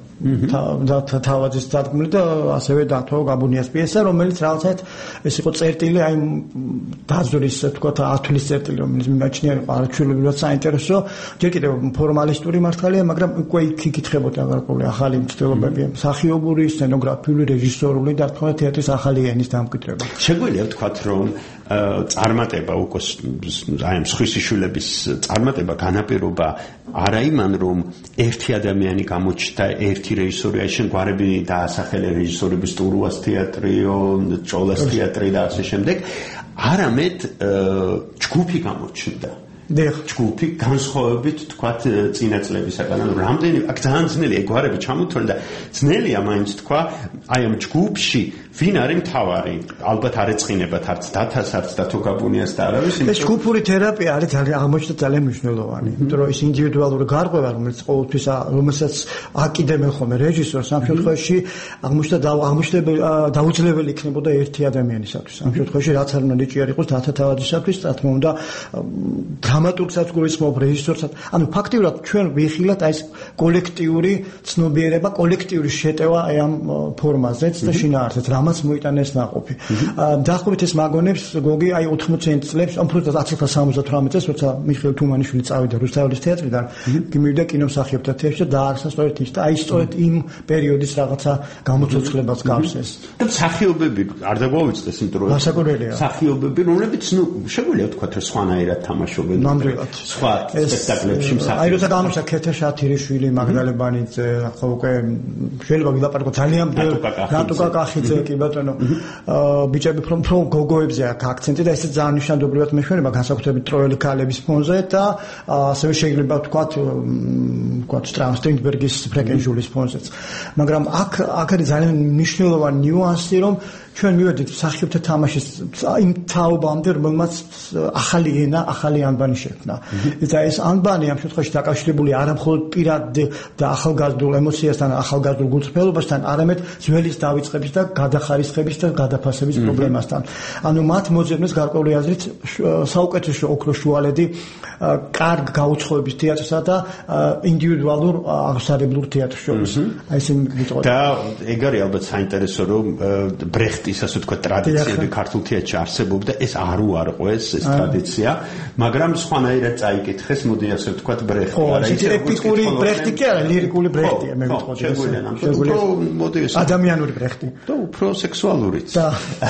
დათათავაძის დადგმული და ასევე დათო გაბუნიას პიესა, რომელიც რაღაცნაირად ეს იყო წერტილი, აი დაზვრის თქვა ათვლის წერტილი, რომელიც მიმაჩნია არაჩვეულებრივად საინტერესო, ჯერ კიდევ ფორმალისტური მართალია, მაგრამ უკვე იკითხებოდა გარკვეული ახალი მცდელობები, მსახიობური, სცენოგრაფიული, რეჟისორული და თქვა თეატრის ახალი ენის დამკვიდრება. შეგვიძლია ვთქვათ რომ წარმატება უკვე აი ამ სხვისიშვილების წარმატება განაპირობა არა იმან რომ ერთი ადამიანი გამოჩნდა, ერთი რეჟისორი, აი შენ გვარები დაასახელე რეჟისორების ტურუას თეატრიო, ჭოლას თეატრი და ასე შემდეგ, არამედ ჯგუფი გამოჩნდა. ჯგუფი განსხვავებით თქვათ წინა წლებისაგან, ანუ რამდენი აქ ძალიან ძნელია გვარები ჩამოთვლენ და ძნელია მაინც თქვა აი ამ ჯგუფში ვინ არის მთავარი? ალბათ არ ეწყინებათ არც დათას, არც დათო გაბუნიას და არავის. ეს ჯგუფური თერაპია არის აღმოჩნდა ძალიან მნიშვნელოვანი, იმიტომ რომ ის ინდივიდუალური გარღვევა, რომელიც ყოველთვის რომელსაც აკიდებენ ხოლმე რეჟისორს, ამ შემთხვევაში აღმოჩნდა დაუძლებელი იქნებოდა ერთი ადამიანისათვის. ამ შემთხვევაში რაც არ უნდა ნიჭიერ იყოს დათათავაძისათვის, რა თქმა უნდა დრამატურგსაც გულისხმობ, რეჟისორსაც. ანუ ფაქტიურად ჩვენ ვიხილავთ აი ეს კოლექტიური ცნობიერება, კოლექტიური შეტევა აი ამ ფორმაზეც და შინაარსიც, რამაც მოიტანეს ნაყოფი. დაახლოებით ეს მაგონებს გოგი აი 80 წლებს, უფრო 1978 წელს, როცა მიხეილ თუმანიშვილი წავიდა რუსთაველის თეატრიდან, მივიდა კინომსახიობთა თეატრში და დაარსა სწორედ ის და აი სწორედ იმ პერიოდის რაღაცა გამოცოცხლებას გავს ეს. და მსახიობები არ დაგვავიწყდეს, იმიტომ რომ გასაკვირველია. მსახიობები, რომლებიც შეგვიძლია ვთქვათ, რომ სხვანაირად თამაშობენ. ნამდვილად. სხვა სპექტაკლებში მსახიობები. აი როცა გამოსა ქეთე შათირიშვილი, მაგდალებანიძე, ახლა უკვე შეიძლება ვილაპარაკო ძალიან რატუკა კახიძე, კი ბატონო. ბიჭები უფრო გოგოებზე აქვს აქცენტი და ესეც ძალიან ნიშანდობლივად მეშვენება განსაკუთრებით ტროელი ქალების ფონზე და ასევე შეიძლება ვთქვათ სტრაუნსტენბერგის ფრეკენჟულის ფონზეც. მაგრამ აქ არის ძალიან მნიშვნელოვანი ნიუანსი, რომ ჩვენ მივედით მსახიობთა თამაშის იმ თაობამდე, რომელმაც ახალი ენა, ახალი ანბანი შექმნა. და ეს ანბანი ამ შემთხვევაში დაკავშირებული არა მხოლოდ პირად და ახალგაზრდულ ემოციასთან, ახალგაზრდულ გულწრფელობასთან, არამედ ძველის დავიწყების და გადახარისხების და გადაფასების პრობლემასთან. ანუ მათ მოძებნეს გარკვეული აზრით საუკეთესო ოქროს შუალედი კარგ გაუცხოების თეატრსა და ინდივიდუალურ აღსარებლურ თეატრს შორის. აი ესე ვიტყოდი. და ეგ არის ალბათ საინტერესო, რომ ბრეხტის ასე ვთქვათ ტრადიციები ქართულ თეატრში არსებობდა, ეს არ უარყვეს ეს ტრადიცია, მაგრამ სხვანაირად წაიკითხეს, მოდი ასე ვთქვათ ბრეხტი. არა ის ეპიკური ბრეხტი კი არა, ლირიკული ბრეხტია, მე ვიტყოდი. შეგვიძლია მოდი ეს ადამიანური ბრეხტი. და უფრო სექსუალურიც. და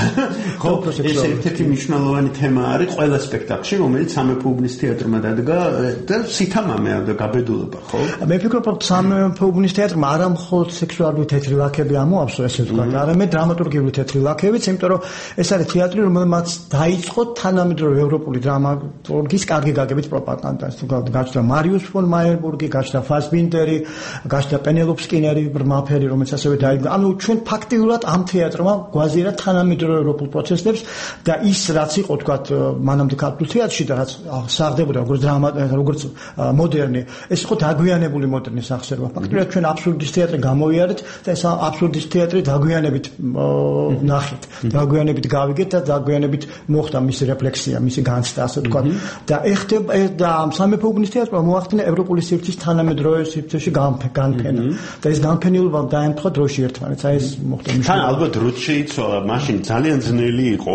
ხო, ეს ერთ-ერთი მნიშვნელოვანი თემა არის ყველა სპექტაკლში, რომელიც სამეფო უბნის თეატრმა დადგა და სითამამეა და გაბედულობა, ხო? მე ვფიქრობ, რომ სამეფო უბნის თეატრმა არა მხოლოდ სექსუალური თეთრი ლაქები ამოავსო, ესე ვთქვათ, არამედ დრამატურგიული თეთრი ლაქებიც, იმიტომ რომ ეს არის თეატრი, რომელმაც დაიწყო თანამედროვე ევროპული დრამატურგის კარგი გაგებით პროპაგანდა. გაჩნდა მარიუს ფონ მაიერბურგი, გაჩნდა ფასბინდერი, გაჩნდა პენელოპ სკინერი, ბრმაფერი, რომელიც ასევე დაიდგა. ანუ ჩვენ ფაქტიურად ამ თეატრმა გვაზირა თანამედროვე ევროპულ პროცესებს და ის რაც იყო, თქვათ, მანამდე ქართულ თეატრში და რაც საღდებოდა როგორც მოდერნი, ეს იყო დაგვიანებული მოდერნის აღსერვა. ფაქტიურად ჩვენ აბსურდის თეატრი გამოვიარეთ და ეს აბსურდის თეატრი დაგვიანებით ნახეთ, დაგვიანებით გავიგეთ და დაგვიანებით მოხდა მისი რეფლექსია, მისი განცდა, ასე ვთქვათ. და ეხდება და სამეფო უბნის თეატრმა მოახდინა ევროპული სივრცის თანამედროვე სივრცეში განფენა. და ეს განფენილობა დაემთხვა დროში ერთმანეთს. აი ეს მოხდა. თან ალბათ რუჩი იცოლა, მაშინ ძალიან ძნელი იყო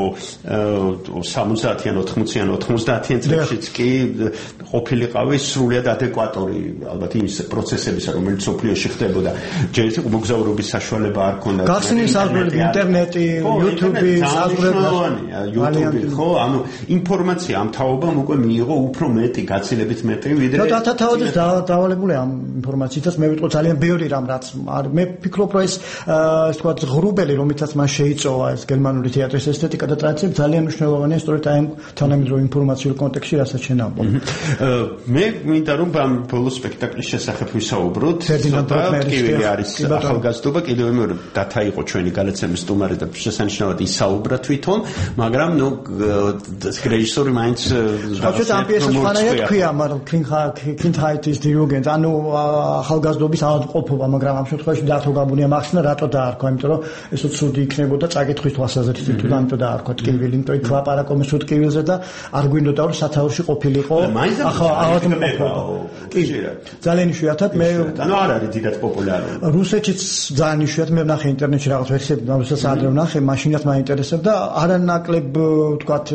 70-იან, 80-იან, 90-იან წლებშიც კი ყოფილიყავი სრულიად ადეკვატორი ალბათ იმის პროცესებისა, რომელიც სოფლიოში ხდებოდა. ჯერ ერთი მოგზაურობის საშუალება არ ქონდა. გახსნის საზღვრები, ინტერნეტი, YouTube-ი, საზღვრებია, YouTube-ი, ხო? ანუ ინფორმაცია ამ თაობამ უკვე მიიღო უფრო მეტი, გაცილებით მეტი, ვიდრე და თავადაც დავალებულია ამ ინფორმაციითაც. მე ვიტყო ძალიან ბევრი რამ, რაც მე ვფიქრობ, რომ ეს ვთქვათ ღრუბელი, რომელიცაც მან შეიწოვა ეს გერმანული თეატრის ესთეტიკა და ტრადიციები, ძალიან მნიშვნელოვანია სწორედ აი ამ თანამედროვე ინფორმაციულ კონტექსტში, რასაც შენ ამბობ. მე მინდა რომ ამ ბოლო სპექტაკლის შესახებ ვისაუბროთ. ტკივილი არის ახალგაზრდობა, კიდევ მეორე დათა იყო ჩვენი გადაცემის სტუმარი და შესანიშნავად ისაუბრა თვითონ, მაგრამ ნუ რეჟისორი მაინც დავწერთ ამ პიესას ხანაერად ქვია, მაგრამ Kindheit die Jugend, ანუ ახალგაზრდობის ავადმყოფობა, მაგრამ ამ შემთხვევაში დათო გაბუნია მახსნა რატო დაარქვა, იმიტომ რომ ესო ცუდი იქნებოდა წაკითხვის თვალსაზრისით, თუ ამიტომ დაარქვა ტკივილი, იმიტომ იქ ლაპარაკობ სულ ტკივილზე და არ გვინდოდა რომ სათაურში ყოფილიყო ახლა ავადმყოფობა. კი, ძალიან იშვიათად მე ანუ არ არის დიდად პოპულარული. რუსეთშიც ძალიან იშვიათად მე ვნახე ინტერნეტში რაღაც ვერსიები, რომელსაც ადრე ვნახე, მაშინაც მაინტერესებდა, არანაკლებ ვთქვათ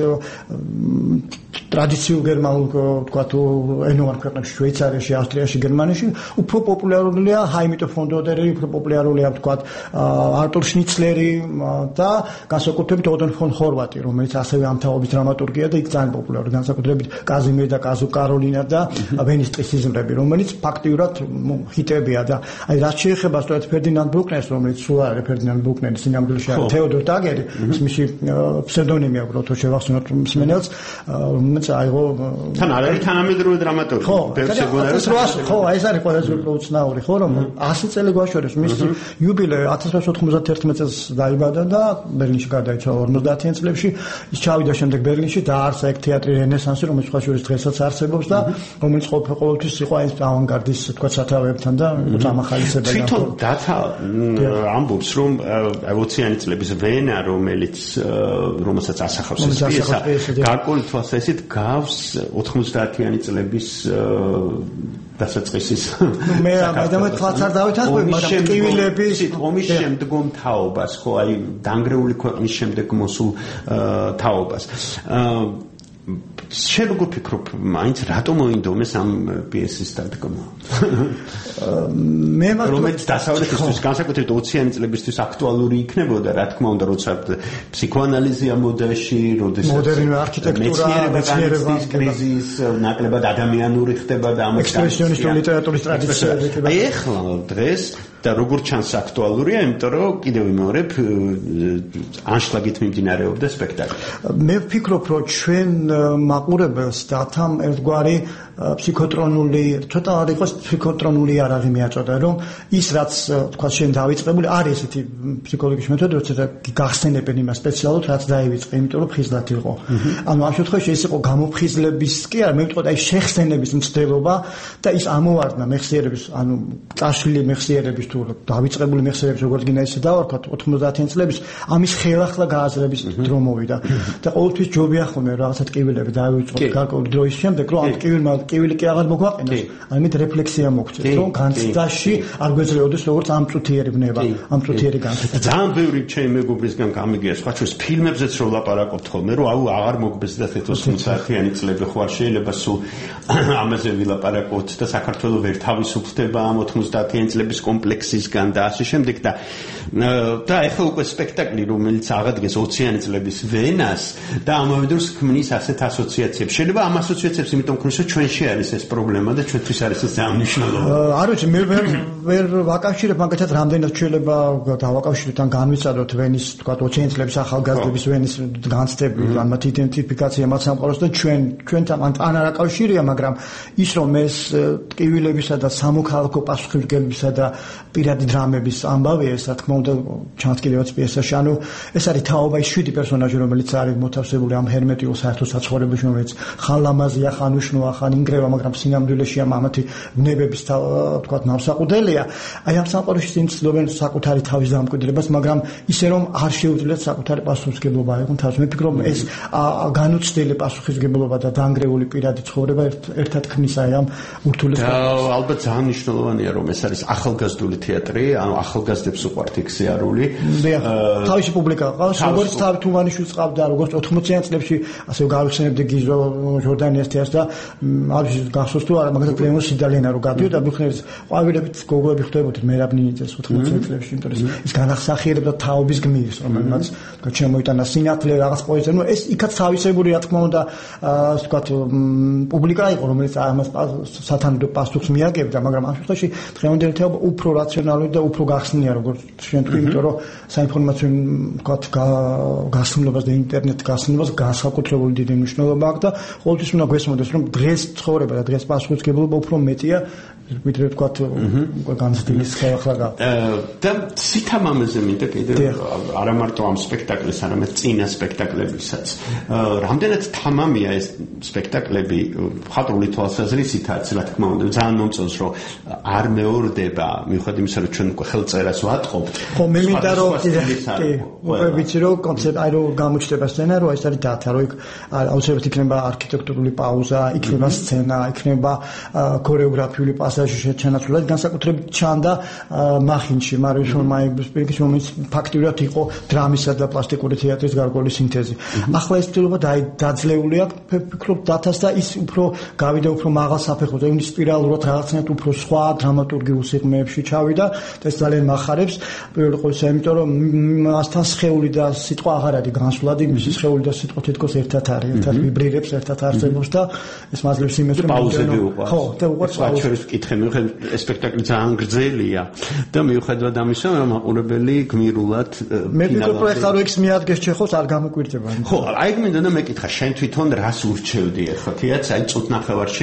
ტრადიციულ გერმანულ ვთქვათ ენოვან ქვეყნებში, შვეიცარიაში, ავსტრიაში, გერმანიაში უფრო პოპულარულია ჰაიმიტო ფონ დოდერი, უფრო პოპულარულია ვთქვათ არტურ შნიცლერი და განსაკუთრებით ოდონ ფონ ხორვატი, რომელიც ასევე ამ თაობის დრამატურგია და იქ ძალიან პოპულარულია, განსაკუთრებით კაზიმირ და კაზუ კაროლინა და ვენის ტყის სიზმრები, რომელიც ფაქტიურად ჰიტებია და აი რაც შეეხება სწორედ ფერდინანდ ბრუკნერს, რომელიც სულ არის ფერდინანდ ბრუკნერი, სინამდვილეში არის თეოდორ დაგერი, მისი ფსევდონიმი აქვს, როთო შევახსენოთ მსმენელს, რომელიც აიღო თან არის თანამედროვე დრამატურგი. ხო, ეს არის ყველაზე უცნაური, ხო, რომ 100 წელი გვაშორებს მისი იუბილე 1991 წელს დაიბადა და ბერლინში გარდაიცვალა 50-იან წლებში. ის ჩავიდა შემდეგ ბერლინში, დააარსა ეგ თეატრი რენესანსი, რომელიც სხვაშორის დღესაც არსებობს და რომელიც ყოველთვის იყო ეს ავანგარდის თქვა სათავეებთან და წამახალისებდა. თვითონ დათა ამბობს, რომ 20-იანი წლების ვენა, რომელსაც ასახავს ეს პიესა, გარკვეული თვალსაზრისით გავს 90-იანი წლების დასაწყისის. მე ამიტომ თვალს არ დავეთანხმები, მაგრამ ტკივილების ომის შემდგომ თაობას, ხო, აი დანგრეული ქვეყნის შემდეგ მოსულ თაობას. შენ როგორ ფიქრობ, მაინც რატომ მოინდომეს ამ პიესის დადგმა? მე მართლა რომელიც დასავლეთისთვის განსაკუთრებით 20-იანი წლებისთვის აქტუალური იქნებოდა, რა თქმა უნდა, როცა ფსიქოანალიზია მოდაში, როდესაც მოდერნული არქიტექტურა, მეცნიერების კრიზის, ნაკლებად ადამიანური ხდება და ამ ექსპრესიონისტული ლიტერატურის ტრადიციები. აი ახლა დღეს და როგორც ჩანს აქტუალურია, იმიტომ რომ კიდევ ვიმეორებ, ანშლაგით მიმდინარეობდა სპექტაკლი. მე ვფიქრობ, რომ ჩვენ მაყურებელს დათან ერთგვარი ფსიქოტრონული, ცოტა არ იყოს ფსიქოტრონული იარაღი მიაწოდა, რომ ის რაც თქვა შენ დავიწყებული არის ესეთი ფსიქოლოგიური მეთოდი, როცა გახსენებენ იმას სპეციალურად, რაც დაივიწყე, იმიტომ რომ ფხიზლად იყო. ანუ ამ შემთხვევაში ეს იყო გამოფხიზლების კი არა, მე ვიტყოდ აი შეხსენების მცდელობა და ის ამოვარდნა მეხსიერების, ანუ წაშლილი მეხსიერების თუ დავიწყებული მეხსიერების როგორც გინდა ისე დავარქვათ 90-იან წლების ამის ხელახლა გააზრების დრო მოვიდა და ყოველთვის ჯობია ხოლმე რაღაცა ტკივილები დავიწყოთ გარკვეული დროის შემდეგ, რომ ამ ტკივილი კი აღარ მოგვაყენოს, ამით რეფლექსია მოგწევთ, რომ განცდაში არ გვეძლეოდეს როგორც ამ წუთიერი ბნება, ამ წუთიერი განცდა. ძალიან ბევრი ჩემი მეგობრისგან გამიგია, სხვა ჩვენს ფილმებზეც რო ვლაპარაკობთ ხოლმე, რომ აუ აღარ მოგბეზდათ 90-იანი წლები, ხო არ შეიძლება სულ ამაზე ვილაპარაკოთ და საქართველოს ვერ თავისუფლდება ამ 90-იანი წლების კომპლექსისგან და ასე შემდეგ და ეხლა უკვე სპექტაკლი, რომელიც აღადგეს 20-იანი წლების ვენას და ამავე დროს ქმნის ასეთ ასოციაციებს. შეიძლება ამ ასოციაციებს იმიტომ ქმნის, რომ ჩვენში არის ეს პრობლემა და ჩვენთვის არის ეს ძალიან მნიშვნელოვანი. არ ვიცი, მე ვერ ვაკავშირებ მაგათაც რამდენად შეიძლება დავაკავშიროთ ან განვიცადოთ ვენის, თქვა 20-იანი წლების ახალგაზრდების ვენის განცდები, ან მათი იდენტიფიკაცია მათ სამყაროს და ჩვენთან ან არ აკავშირია, მაგრამ ის რომ ეს ტკივილებისა და სამოქალაქო პასუხისმგებლობისა და პირადი დრამების ამბავია, ეს რა თქმა უნდა ჩანს კიდევაც პიესაში. ანუ ეს არის თაობა, ის 7 პერსონაჟი, რომელიც არის მოთავსებული ამ ჰერმეტიულ საერთო საცხოვრებაში, რომელიც ხან ლამაზია, ხან უშნოა, ხან ინგრევა, მაგრამ სინამდვილეში ამათი ბნებების თქვა ნავსაყუდელია. აი ამ სამყაროში ცდილობენ საკუთარი თავის დამკვიდრებას, მაგრამ ისე რომ არ შეუძლიათ საკუთარი პასუხისმგებლობა აიღონ თავს. მე ვფიქრობ, ეს განუცდელი პასუხისმგებლობა და დანგრეული პირადი ცხოვრება ერთად ქმნის აი ამ ურთულესობას. და ალბათ ძალიან მნიშვნელოვანია, რომ ეს არის ახალგაზრდული თეატრი, ანუ ახალგაზრდებს უყვართ იქ სიარული. თავისი პუბლიკა ყავს, როგორც თავი თუმანიშვილს ყავდა, როგორც 80-იან წლებში, ასე გავიხსენებდი გიზო ჟორდანიას თეატრს და არის გახსოვს თუ არა, მაგალითად ლეონოს სიდალენა რო გადიოდა, მიხნერის ყვავილებით გოგოები ხვდებოდით მერაბნინიძეს 80-იან წლებში, იმიტომ რომ ის განახსახიერებდა თაობის გმირს, რომელმაც შემოიტანა სინათლე რაღაც პოეზია. ნუ ეს იქაც თავისებური, რა თქმა უნდა, ასე ვთქვათ, პუბლიკა იყო, რომელიც ამას სათანადო პასუხს მიაგებდა, მაგრამ ამ შემთხვევაში დღევანდელი თეაობა უფრო რაციონალური და უფრო გახსნილია, როგორც შენ თქვი, იმიტომ რომ საინფორმაციო, ვთქვათ, გასხმლობას და ინტერნეტ გასხმლობას განსაკუთრებული დიდი მნიშვნელობა აქვს და ყოველთვის უნდა გვესმოდეს, რომ დღეს ცხოვრება და დღეს პასუხისმგებლობა უფრო მეტია, ვიდრე ვთქვათ, განცდილის ხელახლა გაქვს. და სითამამეზე მინდა კიდევ არა მარტო ამ სპექტაკლის, არამედ წინა სპექტაკლებისაც. რამდენად თამამია ეს სპექტაკლები მხატვრული თვალსაზრისითაც, რა თქმა უნდა, ძალიან მომწონს, რომ არ მეორდება, მიუხედავად იმისა, რომ ჩვენ უკვე ხელწერას ვატყობთ. ხო, მე მინდა რომ უკვე ვიცი რომ კონცეპტი, აი რომ გამოჩნდება სცენა, რომ ეს არის დათა, რომ იქ აუცილებლად იქნება არქიტექტურული პაუზა, იქნება სცენა, იქნება ქორეოგრაფიული პასაჟი შეჩანაცვლად, განსაკუთრებით ჩანდა მახინში, მარიუს მაიბის პირიქით, რომელიც ფაქტიურად იყო დრამისა და პლასტიკური თეატრის გარკვეული სინთეზი. ახლა ეს ცდილობა დაძლეული აქვს, ფიქრობ დათას და ის უფრო გავიდა უფრო მაღალ საფეხურზე, იმ სპირალურად რაღაცნაირად უფრო სხვა დრამატურგიულ სიღრმეებში ჩავიდა და ეს ძალიან მახარებს. პირველ ყოვლისა, იმიტომ რომ მასთან სხეული და სიტყვა აღარ არის განსვლადი, მისი სხეული და სიტყვა თითქოს ერთად არის, ერთად ვიბრირებს, ერთად არსებობს და ეს მაძლევს იმას, რომ პაუზები უყვარს. ხო, და უყვარს პაუზები. კითხე, მიუხედავად ეს სპექტაკლი ძალიან გრძელია და მიუხედავად ამისა, რომ მაყურებელი გმირულად მე ვფიქრობ, რომ ახლა რო იქს მიადგეს ჩეხოს არ გამოკვირდება. ხო, აი მინდა და მეკითხა, შენ თვითონ რას ურჩევდი ახლა თეატრს, აი წუთნახევარში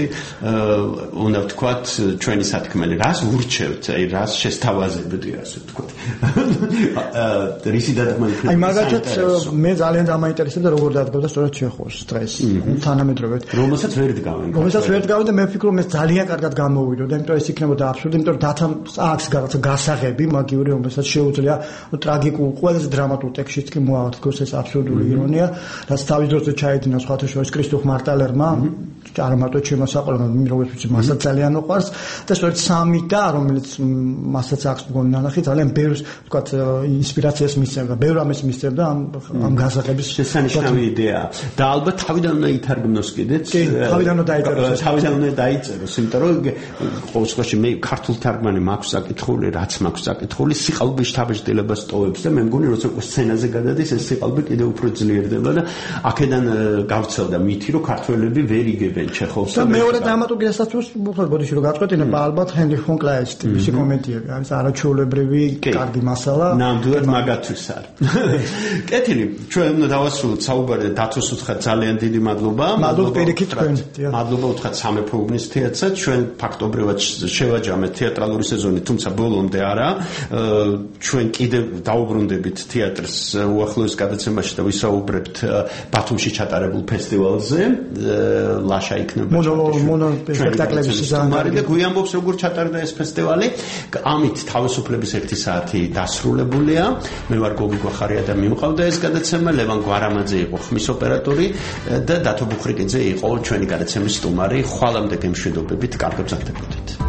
უნდა ვთქვათ ჩვენი სათქმელი, რას ურჩევთ, აი რას შესთავაზებდი, ასე ვთქვათ. რისი დადგმა იქნება? აი მაგალითად მე ძალიან დამაინტერესებდა როგორ დადგმდა სწორედ ჩეხოს სტრესი. თანამედროვე. რომელსაც ვერ დგავენ. და მე ვფიქრობ მე ძალიან კარგად გამოვიდოდა, იმიტომ რომ ეს იქნებოდა აბსურდი, იმიტომ რომ დათამ აქვს რაღაცა გასაღები მაგიური, რომელსაც შეუძლია ტრაგიკულ, ყველაზე დრამატულ ტექსტშიც კი მოახდინოს ეს აბსურდული ირონია, რაც თავის დროზე ჩაიდინა სხვათა შორის კრისტოფ მარტალერმა, არა მარტო ჩემო საყოველთაოდ, როგორც ვიცი, მასაც ძალიან უყვარს და სწორედ სამი და რომელიც მასაც აქვს მგონი ნანახი, ძალიან ბევრს, ვთქვათ, ინსპირაციას მისცემდა, ბევრ ამას მისცემდა ამ გასაღების შესანიშნავი იდეაა. და ალბათ თავიდან უნდა ითარგმნოს კიდეც. თავიდან უნდა დაიწეროს. თავიდან უნდა დაიწეროს, იმიტომ რომ ყოველ შემთხვევაში მე ქართულ თარგმანი მაქვს საკითხული, რაც მაქვს საკითხული, სიყალბის შთაბეჭდილებას ტოვებს და მე მგონი როცა სცენაზე გადადის ეს სიყალბი კიდევ უფრო ძლიერდება და აქედან გავრცელდა მითი, რომ ქართველები ვერ იგებენ ჩეხოვს და მეორე დრამატურგიასაც უბრალოდ ბოდიში რომ გაწყვეტინება ალბათ ჰენრი ფონ კლაის ტიპის კომედიები არის არაჩვეულებრივი კარგი მასალა. ნამდვილად მაგათვის არის. კეთილი, ჩვენ უნდა დავასრულოთ საუბარი და დათოს უთხრა ძალიან დიდი მადლობა. მადლობა პირიქით თქვენ. მადლობა უთხრა სამეფო უბნის თეატრსაც. ჩვენ ფაქტობრივად შევაჯამეთ თეატრალური სეზონი, თუმცა ბოლომდე არა. ჩვენ კიდევ დაუბრუნდებით თეატრს უახლოეს გადაცემაში და ვისაუბრებთ ბათუმში ჩატარებულ ფესტივალზე. ლაშა იქნება. მონო სპექტაკლების ზამარი და გვიამბობს როგორ ჩატარდა ეს ფესტივალი. ამით თავისუფლების 1 საათი დასრულებულია. მე ვარ გოგი გვახარია და მიმყავდა ეს გადაცემა. ლევან გვარამაძე იყო ხმის ოპერატორი და დათო ბუხრიკიძე იყო ჩვენი გადაცემის სტუმარი. ხვალამდე გემშვიდობებით, კარგად გაგდებოდეთ.